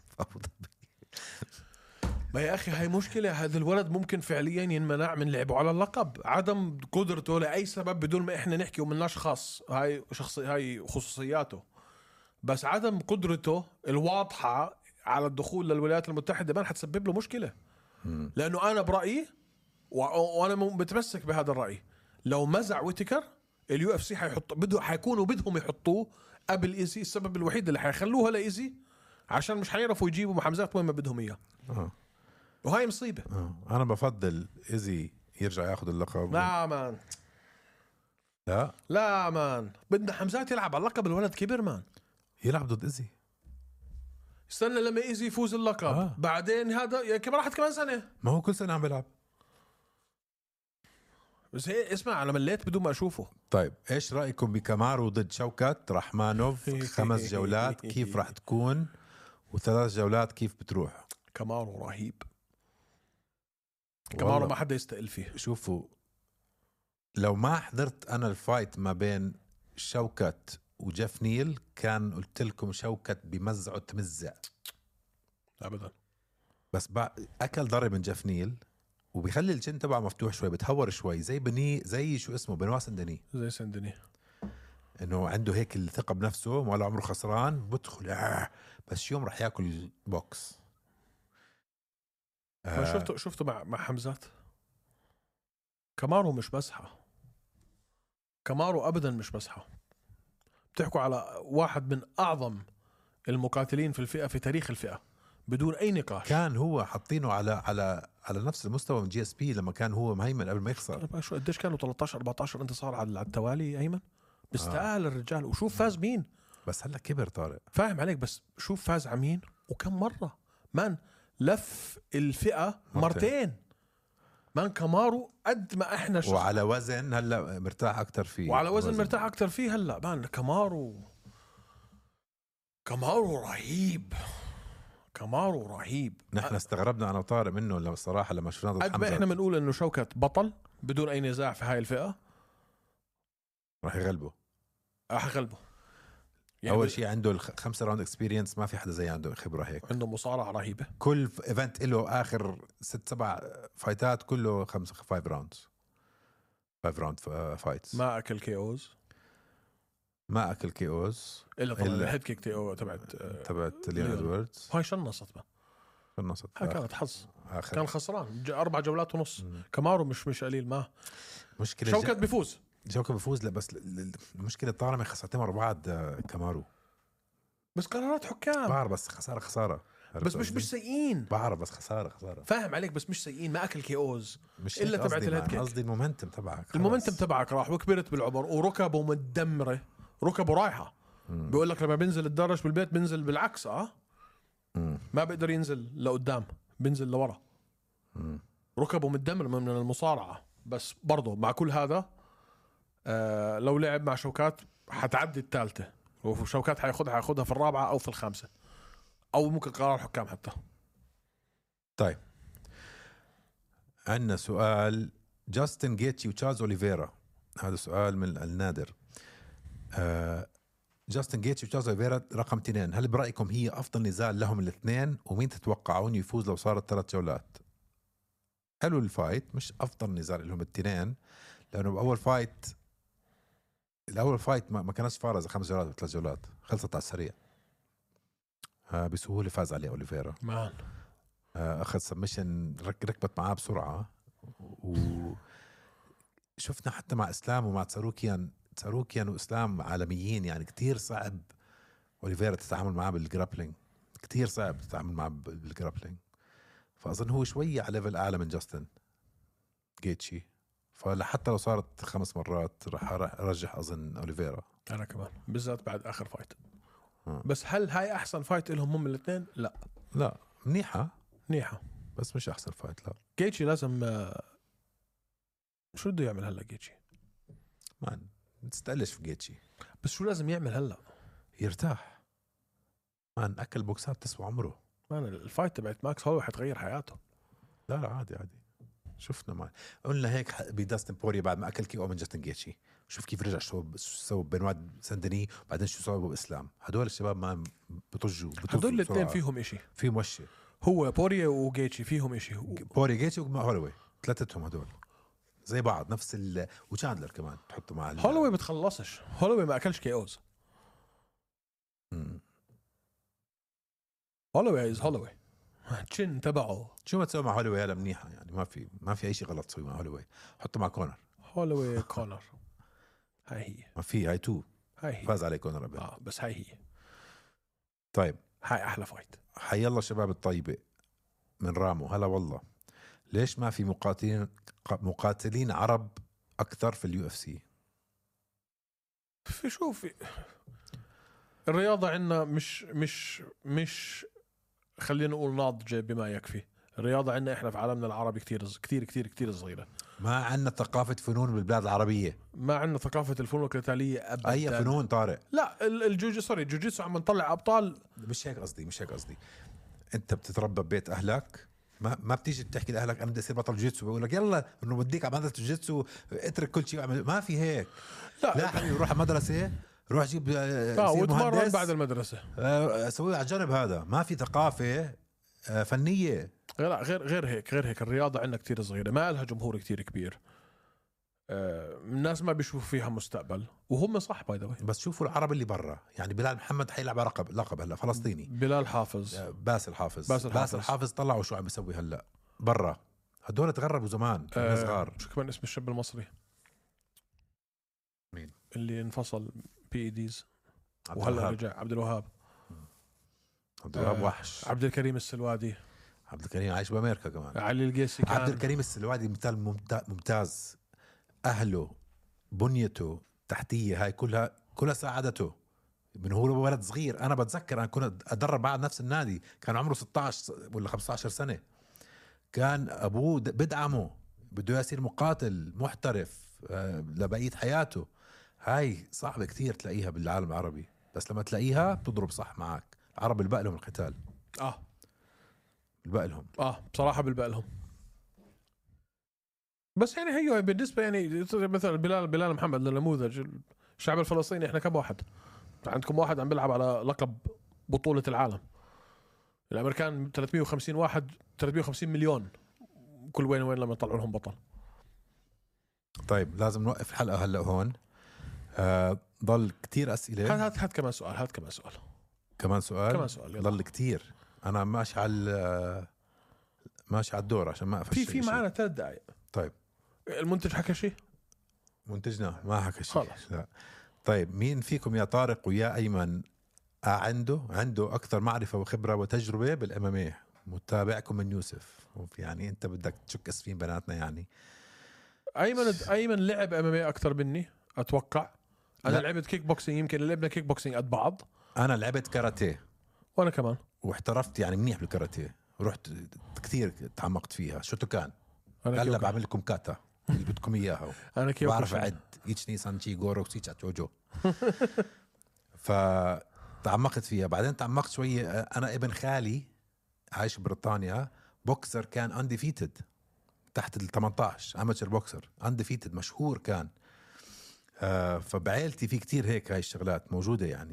A: ما يا أخي هاي مشكلة، هذا الولد ممكن فعليا ينمنع من لعبه على اللقب، عدم قدرته لأي سبب بدون ما إحنا نحكي ومناش خاص، هاي خصوصياته، بس عدم قدرته الواضحة على الدخول للولايات المتحدة ما حتسبب له مشكلة. لأنه أنا برأيي وأنا متمسك بهذا الرأي، لو مزع ويتكر اليو اف سي حيكونوا بدهم يحطوه قبل ايزي. السبب الوحيد اللي حيخلوها لايزي عشان مش حيعرفوا يجيبوا حمزات وين ما بدهم اياه. وهاي مصيبة.
B: انا بفضل ايزي يرجع ياخذ اللقب.
A: لا مان، لا مان، بدنا حمزات يلعب على اللقب. الولد كبر مان،
B: يلعب ضد ايزي.
A: استنى لما ايزي يفوز اللقب بعدين هذا يا كبر، راحت كمان سنة.
B: ما هو كل سنة عم بيلعب.
A: بس هي اسمع، انا مليت بدون ما اشوفه.
B: طيب ايش رايكم بكامارو ضد شوكت رحمانوف 5 جولات كيف راح تكون، و3 جولات كيف بتروح؟
A: كامارو رهيب، كامارو ما حدا يستقل فيه.
B: شوفوا، لو ما حضرت انا الفايت ما بين شوكت وجيف نيل كان قلت لكم شوكت بمزعه تمزع
A: ابدا،
B: بس اكل ضرب من جيف نيل وبيخلي الجن تبعه مفتوح شوي، بتهور شوي زي شو اسمه بنوا سندني،
A: زي سندني،
B: انه عنده هيك الثقه بنفسه ولا عمره خسران، بدخل بس يوم رح ياكل بوكس.
A: شفته مع حمزات. كامارو مش مسحه، كامارو ابدا مش مسحه. بتحكوا على واحد من اعظم المقاتلين في الفئه، في تاريخ الفئه، بدون اي نقاش.
B: كان هو حاطينه على نفس المستوى من جي اس بي لما كان هو مهيمن قبل ما يخسر.
A: شو قديش كانوا 13 14 انتصار على التوالي ايمن، بيستاهل الرجال. وشوف فاز مين،
B: بس هلا كبر طارق،
A: فاهم عليك، بس شوف فاز على مين وكم مره. مان لف الفئه مرتين. مان كامارو قد ما احنا
B: وعلى وزن هلا مرتاح اكتر فيه،
A: وعلى وزن مرتاح اكتر فيه هلا. مان كامارو رهيب، كامارو رهيب.
B: نحن استغربنا انا وطارق منه الصراحه لما شفناه ضد
A: حمزة. قد ما احنا بنقول انه شوكت بطل بدون اي نزاع في هاي الفئه،
B: راح يغلبه.
A: يعني
B: اول شيء عنده 5 راوند اكسبيرينس، ما في حدا زي عنده خبره هيك.
A: عنده مصارعة رهيبة.
B: كل ايفنت له اخر 6-7 فايتات كله 5 راوندز، 5 راوند فايتس.
A: ما اكل كي اوز،
B: ما اكل كي اوز
A: الا طبعا الهيد كيك
B: تبعت ليون ادواردز.
A: هاي شنصت بقى،
B: فالنصت
A: هاي كانت حظ،
B: آخر.
A: كان خسران 4 جولات ونص. كامارو مش قليل، ما
B: مشكلة
A: شوكت بيفوز.
B: شوكت بيفوز. لا بس المشكلة طالما خسرتين ورا بعض كامارو.
A: بس قرارات حكام.
B: بعرف بس خسارة
A: بس مش سيئين.
B: بعرف بس خسارة
A: فاهم عليك، بس مش سيئين. ما اكل كي اوز
B: مش
A: الا تبعت الهيد كيك.
B: قصدي المومنتم تبعك،
A: المومنتم تبعك راح وكبرت بالعمر وركبه مدمرة، ركبه رايحة. بيقول لك لما بينزل الدرج بالبيت بينزل بالعكس. ما بيقدر ينزل لقدام، بينزل لورا. ركبه مدمر من المصارعة. بس برضه مع كل هذا لو لعب مع شوكات حتعدي الثالثة، وشوكات حياخدها في الرابعة أو في الخامسة، أو ممكن قرار الحكام حتى.
B: طيب عندنا سؤال جاستن جيتشي وتشارلز أوليفيرا. هذا سؤال من النادر. جاستن جيتشي وتشارلز أوليفيرا رقم 2، هل برأيكم هي أفضل نزال لهم الاثنين؟ ومين تتوقعون يفوز لو صارت 3 جولات؟ حلو الفايت، مش أفضل نزال لهم الاثنين، لأنه بأول فايت ما كانش فارز 5 جولات و 3 جولات، خلصت على السريع. بسهولة فاز عليه أوليفيرا.
A: مان
B: أخذ سبمشن، ركبت معاه بسرعة. وشفنا حتى مع إسلام ومع تساروكيان وإسلام عالميين، يعني كتير صعب أوليفيرا تتعامل معاه بالجرابلينج، كتير صعب تتعامل معاه بالجرابلينج. فأظن هو شوية على ليفل أعلى من جاستن جيتشي، فحتى لو صارت 5 مرات راح أرجح أظن أوليفيرا.
A: أنا كمان بالذات بعد آخر فايت. بس هل هاي أحسن فايت لهم هم الاثنين؟ لا منيحة
B: بس مش أحسن فايت. لا
A: جيتشي لازم شو بده يعمل هلا جيتشي؟
B: ما تستقلش في جيتشي،
A: بس شو لازم يعمل هلا؟
B: يرتاح. أكل بوكسات تسوى عمره.
A: الفايت تبعت ماكس هولوي حتغير حياته.
B: لا عادي شفنا ما قلنا هيك بداستن بوريا بعد ما أكل كيو من جاستن جيتشي. شوف كيف رجع شو سوى بنواد سندني، وبعدين شو سوى بإسلام. هدول الشباب ما بطجوا
A: هدول الاثنين فيهم إشي،
B: فيهم وشي.
A: هو بوريا وجيتشي فيهم إشي.
B: بوريا جيتشي وهولوي ثلاثتهم هدول زي بعض، نفس وشاندلر كمان تحطه مع
A: هولوي بتخلصش. هولوي ما أكلش كي أوز. هولوي تشين تبعه.
B: شو ما تسوي مع هولوي هلا منيحة، يعني ما في أي شيء غلط تسوي مع هولوي. حطه مع كونر.
A: هولوي كونر هاي هي،
B: ما في هاي 2
A: هاي هي.
B: فاز عليه كونر قبل.
A: بس هاي هي.
B: طيب
A: هاي أحلى فايت.
B: حي الله شباب الطيبة من رامو. هلا والله، ليش ما في مقاتلين عرب أكثر في اليو اف سي؟
A: في الرياضة عندنا مش خلينا نقول ناضجة بما يكفي. الرياضة عندنا إحنا في عالمنا العربي كتير صغيرة.
B: ما عندنا ثقافة فنون بالبلاد العربية.
A: ما عندنا ثقافة الفنون القتالية أبدا.
B: أي فنون طارق؟
A: لا الجوجيتسو عم نطلع أبطال.
B: مش هيك قصدي. أنت بتتربى ببيت أهلك، ما بتيجي بتحكي لأهلك أنا بدي أصير بطل جوجيتسو، بقول لك يلا إنه بديك على مدرسة جوجيتسو اترك كل شيء. ما في هيك. لا حبيبي، روح على مدرسة، روح جيب
A: وتمرن بعد المدرسة،
B: سوي على الجانب. هذا ما في ثقافة فنية.
A: لا غير هيك الرياضة عندنا كتير صغيرة، ما لها جمهور كتير كبير. الناس ما بيشوفوا فيها مستقبل، وهم صح باي ذا واي.
B: بس شوفوا العرب اللي برا، يعني بلال محمد حيلعب لقب هلا فلسطيني.
A: بلال حافظ،
B: باسل حافظ طلعوا شو عم بيسوي هلا برا. هدول تغربوا زمان صغار.
A: شو كمان اسم الشاب المصري
B: مين
A: اللي انفصل PEDs وهلا رجع؟ عبد الوهاب
B: وحش.
A: عبد الكريم السلوادي.
B: عبد الكريم عايش بأمريكا كمان.
A: علي القيسي كان.
B: عبد الكريم السلوادي مثال ممتاز. أهله بنيته تحتية هاي كلها ساعدته من هو ولد صغير. أنا بتذكر أنا كنت أدرب بعد نفس النادي، كان عمره 16 ولا 15 سنة. كان أبوه بدعمه، بده يصير مقاتل محترف لبقية حياته. هاي صعبة كتير تلاقيها بالعالم العربي، بس لما تلاقيها بتضرب صح معك. العرب بالبق لهم القتال. بالبق لهم.
A: بصراحة بالبق لهم. بس يعني هي بالنسبة يعني مثلا بلال محمد لنموذج الشعب الفلسطيني، احنا كم واحد عندكم واحد عم بيلعب على لقب بطولة العالم. الامريكان 350 واحد 350 مليون كل وين وين لما يطلعوا لهم بطل.
B: طيب لازم نوقف الحلقة هلا هون. ضل كتير أسئلة.
A: هات كمان سؤال.
B: كمان سؤال
A: يلا.
B: ضل كتير. أنا ماشي على الدور عشان ما أفشل.
A: في معنا 3 دقائق.
B: طيب
A: المنتج حكى شيء؟
B: منتجنا ما حكى شيء
A: خلاص.
B: لا. طيب مين فيكم يا طارق ويا أيمن عنده أكثر معرفة وخبرة وتجربة بالMMA؟ متابعكم من يوسف. يعني أنت بدك تشك اسفين بناتنا يعني.
A: ايمن لعب MMA اكثر مني اتوقع. انا
B: لا.
A: لعبت كيك بوكسينج، يمكن لعبنا كيك بوكسينج قد بعض.
B: أنا لعبت كاراتيه
A: وانا كمان
B: واحترفت يعني منيح بالكاراتيه، ورحت كثير تعمقت فيها. شو كان
A: انا
B: هلا بعمل لكم كاتا اللي بدكم اياها.
A: انا كيوكو
B: بعرف
A: شن.
B: اعد ايتش نيسان شي جورو سيتشا جوجو. فتعمقت فيها. بعدين تعمقت شويه. انا ابن خالي عايش ببريطانيا، بوكسر كان انديفيتد تحت ال 18، اماتشر بوكسر انديفيتد مشهور كان. فبعيلتي في كتير هيك هاي الشغلات موجوده يعني.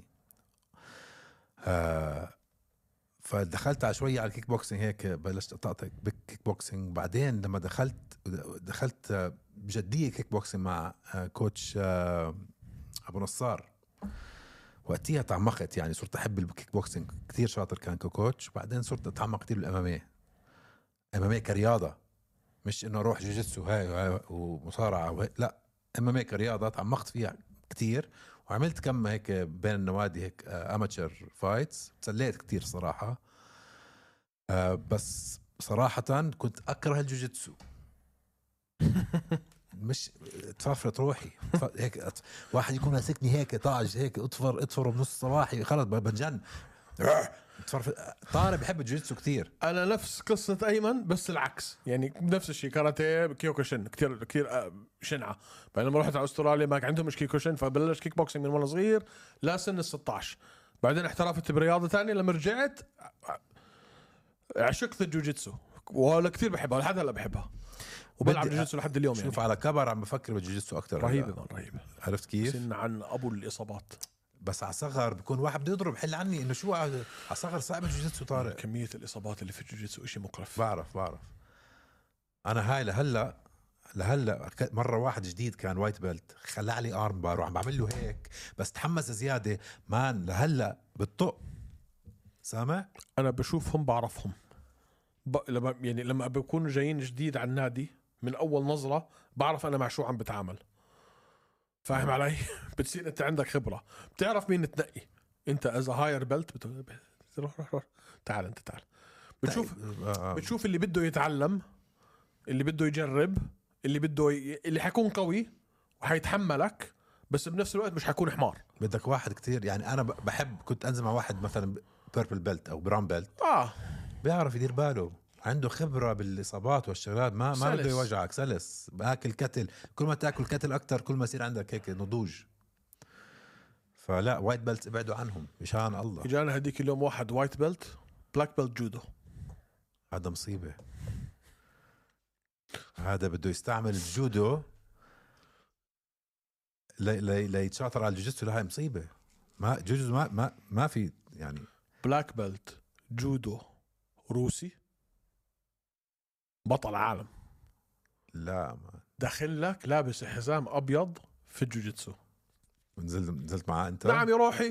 B: فدخلت على شويه على الكيك بوكسينج هيك، بلشت اطقطق بالكيك بوكسينج. بعدين لما دخلت بجديه كيك بوكسينج مع كوتش ابو نصار، وقتها تعمقت يعني، صرت احب الكيك بوكسينج كتير. شاطر كان كوتش. بعدين صرت اتعمق كتير بالMMA كرياضه، مش انه اروح جوجيتسو هاي ومصارعه لا، MMA كرياضه. تعمقت فيها كتير وعملت كم هيك بين النوادي هيك اماتشر فايتس. تسليت كتير صراحة. بس صراحة كنت أكره الجوجيتسو. مش تفرفرت روحي هيك واحد يكون ماسكني هيك طاج هيك اطفر بنص صباحي خلص بنجن. طارق بحب الجوجيتسو كتير.
A: انا نفس قصه ايمن بس العكس يعني، نفس الشيء كاراتيه كيوكوشن كتير شنعه. بعدين لما رحت على استراليا ما كان عندهم كيوكوشن، فبلش كيك بوكسينج من وانا صغير لا سن ال16. بعدين احترفت برياضه ثانيه. لما رجعت عشقت الجوجيتسو ولا كتير بحبها لحد هلا بحبها، وبلعب جوجيتسو لحد اليوم.
B: شوف
A: يعني
B: على كبر عم بفكر بالجوجيتسو اكثر.
A: رهيبه.
B: عرفت كيف؟
A: سن عن ابو الاصابات.
B: بس على صغر بكون واحد بده يضرب حل عني انه شو على صغر صعب الجوجيتسو. طارق
A: كميه الاصابات اللي في الجوجيتسو شيء مقرف.
B: بعرف. انا هاي لهلا مره واحد جديد كان وايت بيلت خلع لي ارم بار وعم بعمل له هيك، بس تحمس زياده مان. لهلا بالطق سامع.
A: انا بشوفهم بعرفهم لما بيكونوا جايين جديد على النادي من اول نظره بعرف انا مع شو عم بتعامل. فاهم علي؟ بتصير انت عندك خبره، بتعرف مين تنقي. انت از هاير بيلت روح تعال بتشوف اللي بده يتعلم، اللي بده يجرب، اللي حيكون قوي وحيتحملك، بس بنفس الوقت مش حيكون حمار.
B: بدك واحد كتير يعني. انا بحب كنت انزل مع واحد مثلا بيربل بيلت او براون بيلت بيعرف يدير باله، عنده خبرة بالإصابات والشغلات، ما بده يوجعك، سلس باكل كتل. كل ما تاكل كتل أكتر كل ما يصير عندك هيك نضوج. فلا وايت بيلت ابعدوا عنهم مشان الله.
A: اجانا هديك اليوم واحد وايت بيلت بلاك بيلت جودو.
B: هذا مصيبة. هذا بده يستعمل الجودو ليتشاطر على الجوجيتسو. هاي مصيبة. ما جوجيتسو ما في يعني.
A: بلاك بيلت جودو روسي بطل عالم.
B: لا ما
A: داخل لك لابس حزام ابيض في الجوجيتسو.
B: نزلت معاه انت؟
A: نعم يا روحي.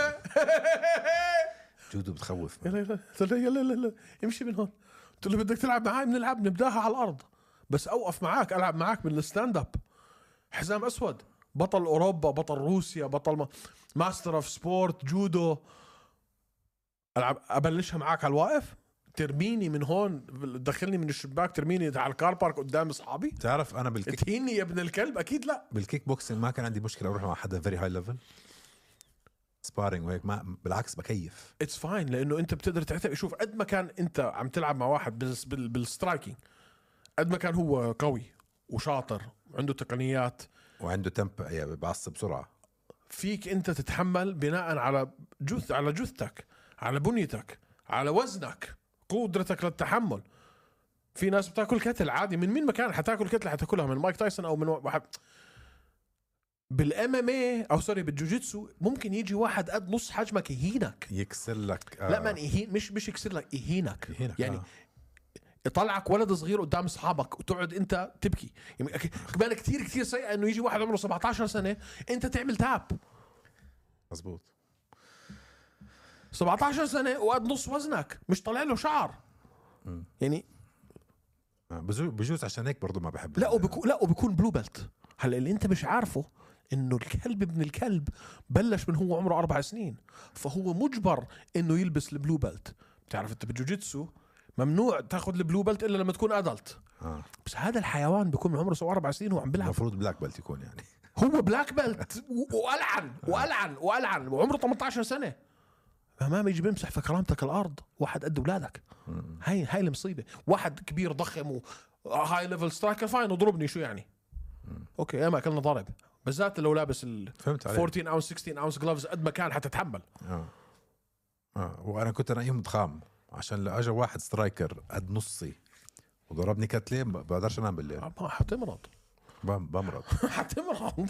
B: جودو بتخوف.
A: يلا امشي من هون. قلت له بدك تلعب معاي بنلعب نبداها على الارض، بس اوقف معاك العب معاك من الستاند اب. حزام اسود، بطل اوروبا، بطل روسيا، بطل ماستر اوف سبورت جودو. العب ابلشها معاك على الواقف؟ ترميني من هون تدخلني من الشباك ترميني على الكار بارك قدام اصحابي؟
B: تعرف انا
A: تهيني يا ابن الكلب؟ اكيد لا.
B: بالكيك بوكسينج ما كان عندي مشكله اروح مع حدا فيري هاي ليفل سبارينج وهيك، ما بالعكس بكيف.
A: اتس فاين، لانه انت بتقدر تعتبر. شوف قد ما كان انت عم تلعب مع واحد بالسترايكينج، قد ما كان هو قوي وشاطر وعنده تقنيات
B: وعنده تمب يعني بعصب بسرعه،
A: فيك انت تتحمل بناء على جثتك، على بنيتك، على وزنك، قدرتك للتحمل. في ناس بتاكل كتل عادي من مين مكان، حتاكل كتل حتاكلها من مايك تايسون او من واحد. بالMMA او سوري بالجوجيتسو ممكن يجي واحد قد نص حجمك يهينك،
B: يكسر لك
A: لا من يهين، مش يكسر لك، يهينك يعني.
B: آه.
A: يطلعك ولد صغير قدام اصحابك وتقعد انت تبكي. يعني كمان كتير سيء انه يجي واحد عمره 17 سنه انت تعمل تاب.
B: مزبوط.
A: 17 سنه وقد نص وزنك مش طالع له شعر يعني.
B: بجوز عشان هيك برضو ما بحب.
A: لا وبيكون بلو بيلت. هلا اللي انت مش عارفه انه الكلب ابن الكلب بلش من هو عمره 4 سنين، فهو مجبر انه يلبس البلو بيلت. بتعرف انت بالجوجيتسو ممنوع تاخذ البلو بيلت الا لما تكون ادلت. بس هذا الحيوان بيكون من عمره 4 سنين وعم بيلعب.
B: المفروض بلاك بيلت يكون يعني.
A: هو بلاك بيلت وألعن وعمره 18 سنة. ما يجي بيمسح في كرامتك الأرض واحد قد أولادك. هاي المصيبة. واحد كبير ضخم وهاي ليفل سترايكر فاين وضربني شو يعني. أوكي يا ما أكلنا ضرب، بالذات لو لابس ال 14 أو 16 أونس جلوفز قد ما كان حتتحمل.
B: وأنا كنت نايم ضخام عشان لو أجا واحد سترايكر قد نصي وضربني كتلة بقدرش أنام بالليل.
A: ما حتمرض.
B: بمرض.
A: حتمرض.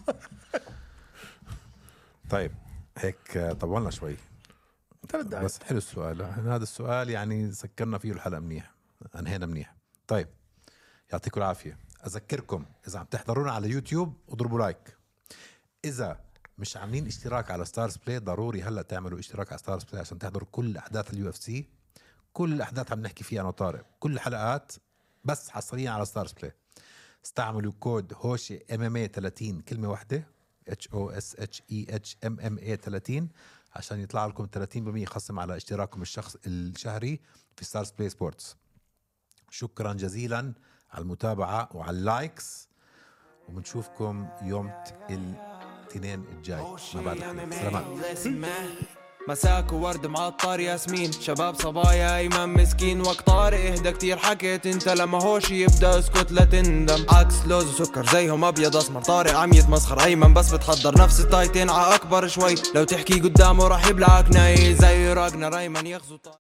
B: طيب هيك طولنا شوي
A: 3 دقايق
B: بس حلو السؤال. هذا السؤال يعني سكرنا فيه الحلقة منيح، أنهينا منيح. طيب يعطيكم العافية. أذكركم إذا عم تحضرونا على يوتيوب اضربوا لايك. إذا مش عاملين اشتراك على ستارز بلاي ضروري هلأ تعملوا اشتراك على ستارز بلاي عشان تحضروا كل أحداث UFC. كل الأحداث عم نحكي فيها أنا وطارق، كل الحلقات بس حصريا على ستارز بلاي. استعملوا كود هوشي MMA 30 كلمة واحدة HOSHEH MMA 30 عشان يطلع لكم 30% خصم على اشتراككم الشهري في ستارز بلاي سبورتس. شكرا جزيلا على المتابعة وعلى اللايكس، وبنشوفكم يوم الاثنين الجاي. ما بعد سلامات.
C: مساك وورد معطر ياسمين، شباب صبايا ايمن مسكين، وقت طارق اهدى كتير حكيت انت لما هوش يبدا اسكت لا تندم. عكس لوز وسكر زيهم ابيض اسمر، طارق عم يتمسخر ايمن بس بتحضر نفس التايتين ع اكبر شوي، لو تحكي قدامه راح يبلعك ناي زي راجنر ايمن يغزو.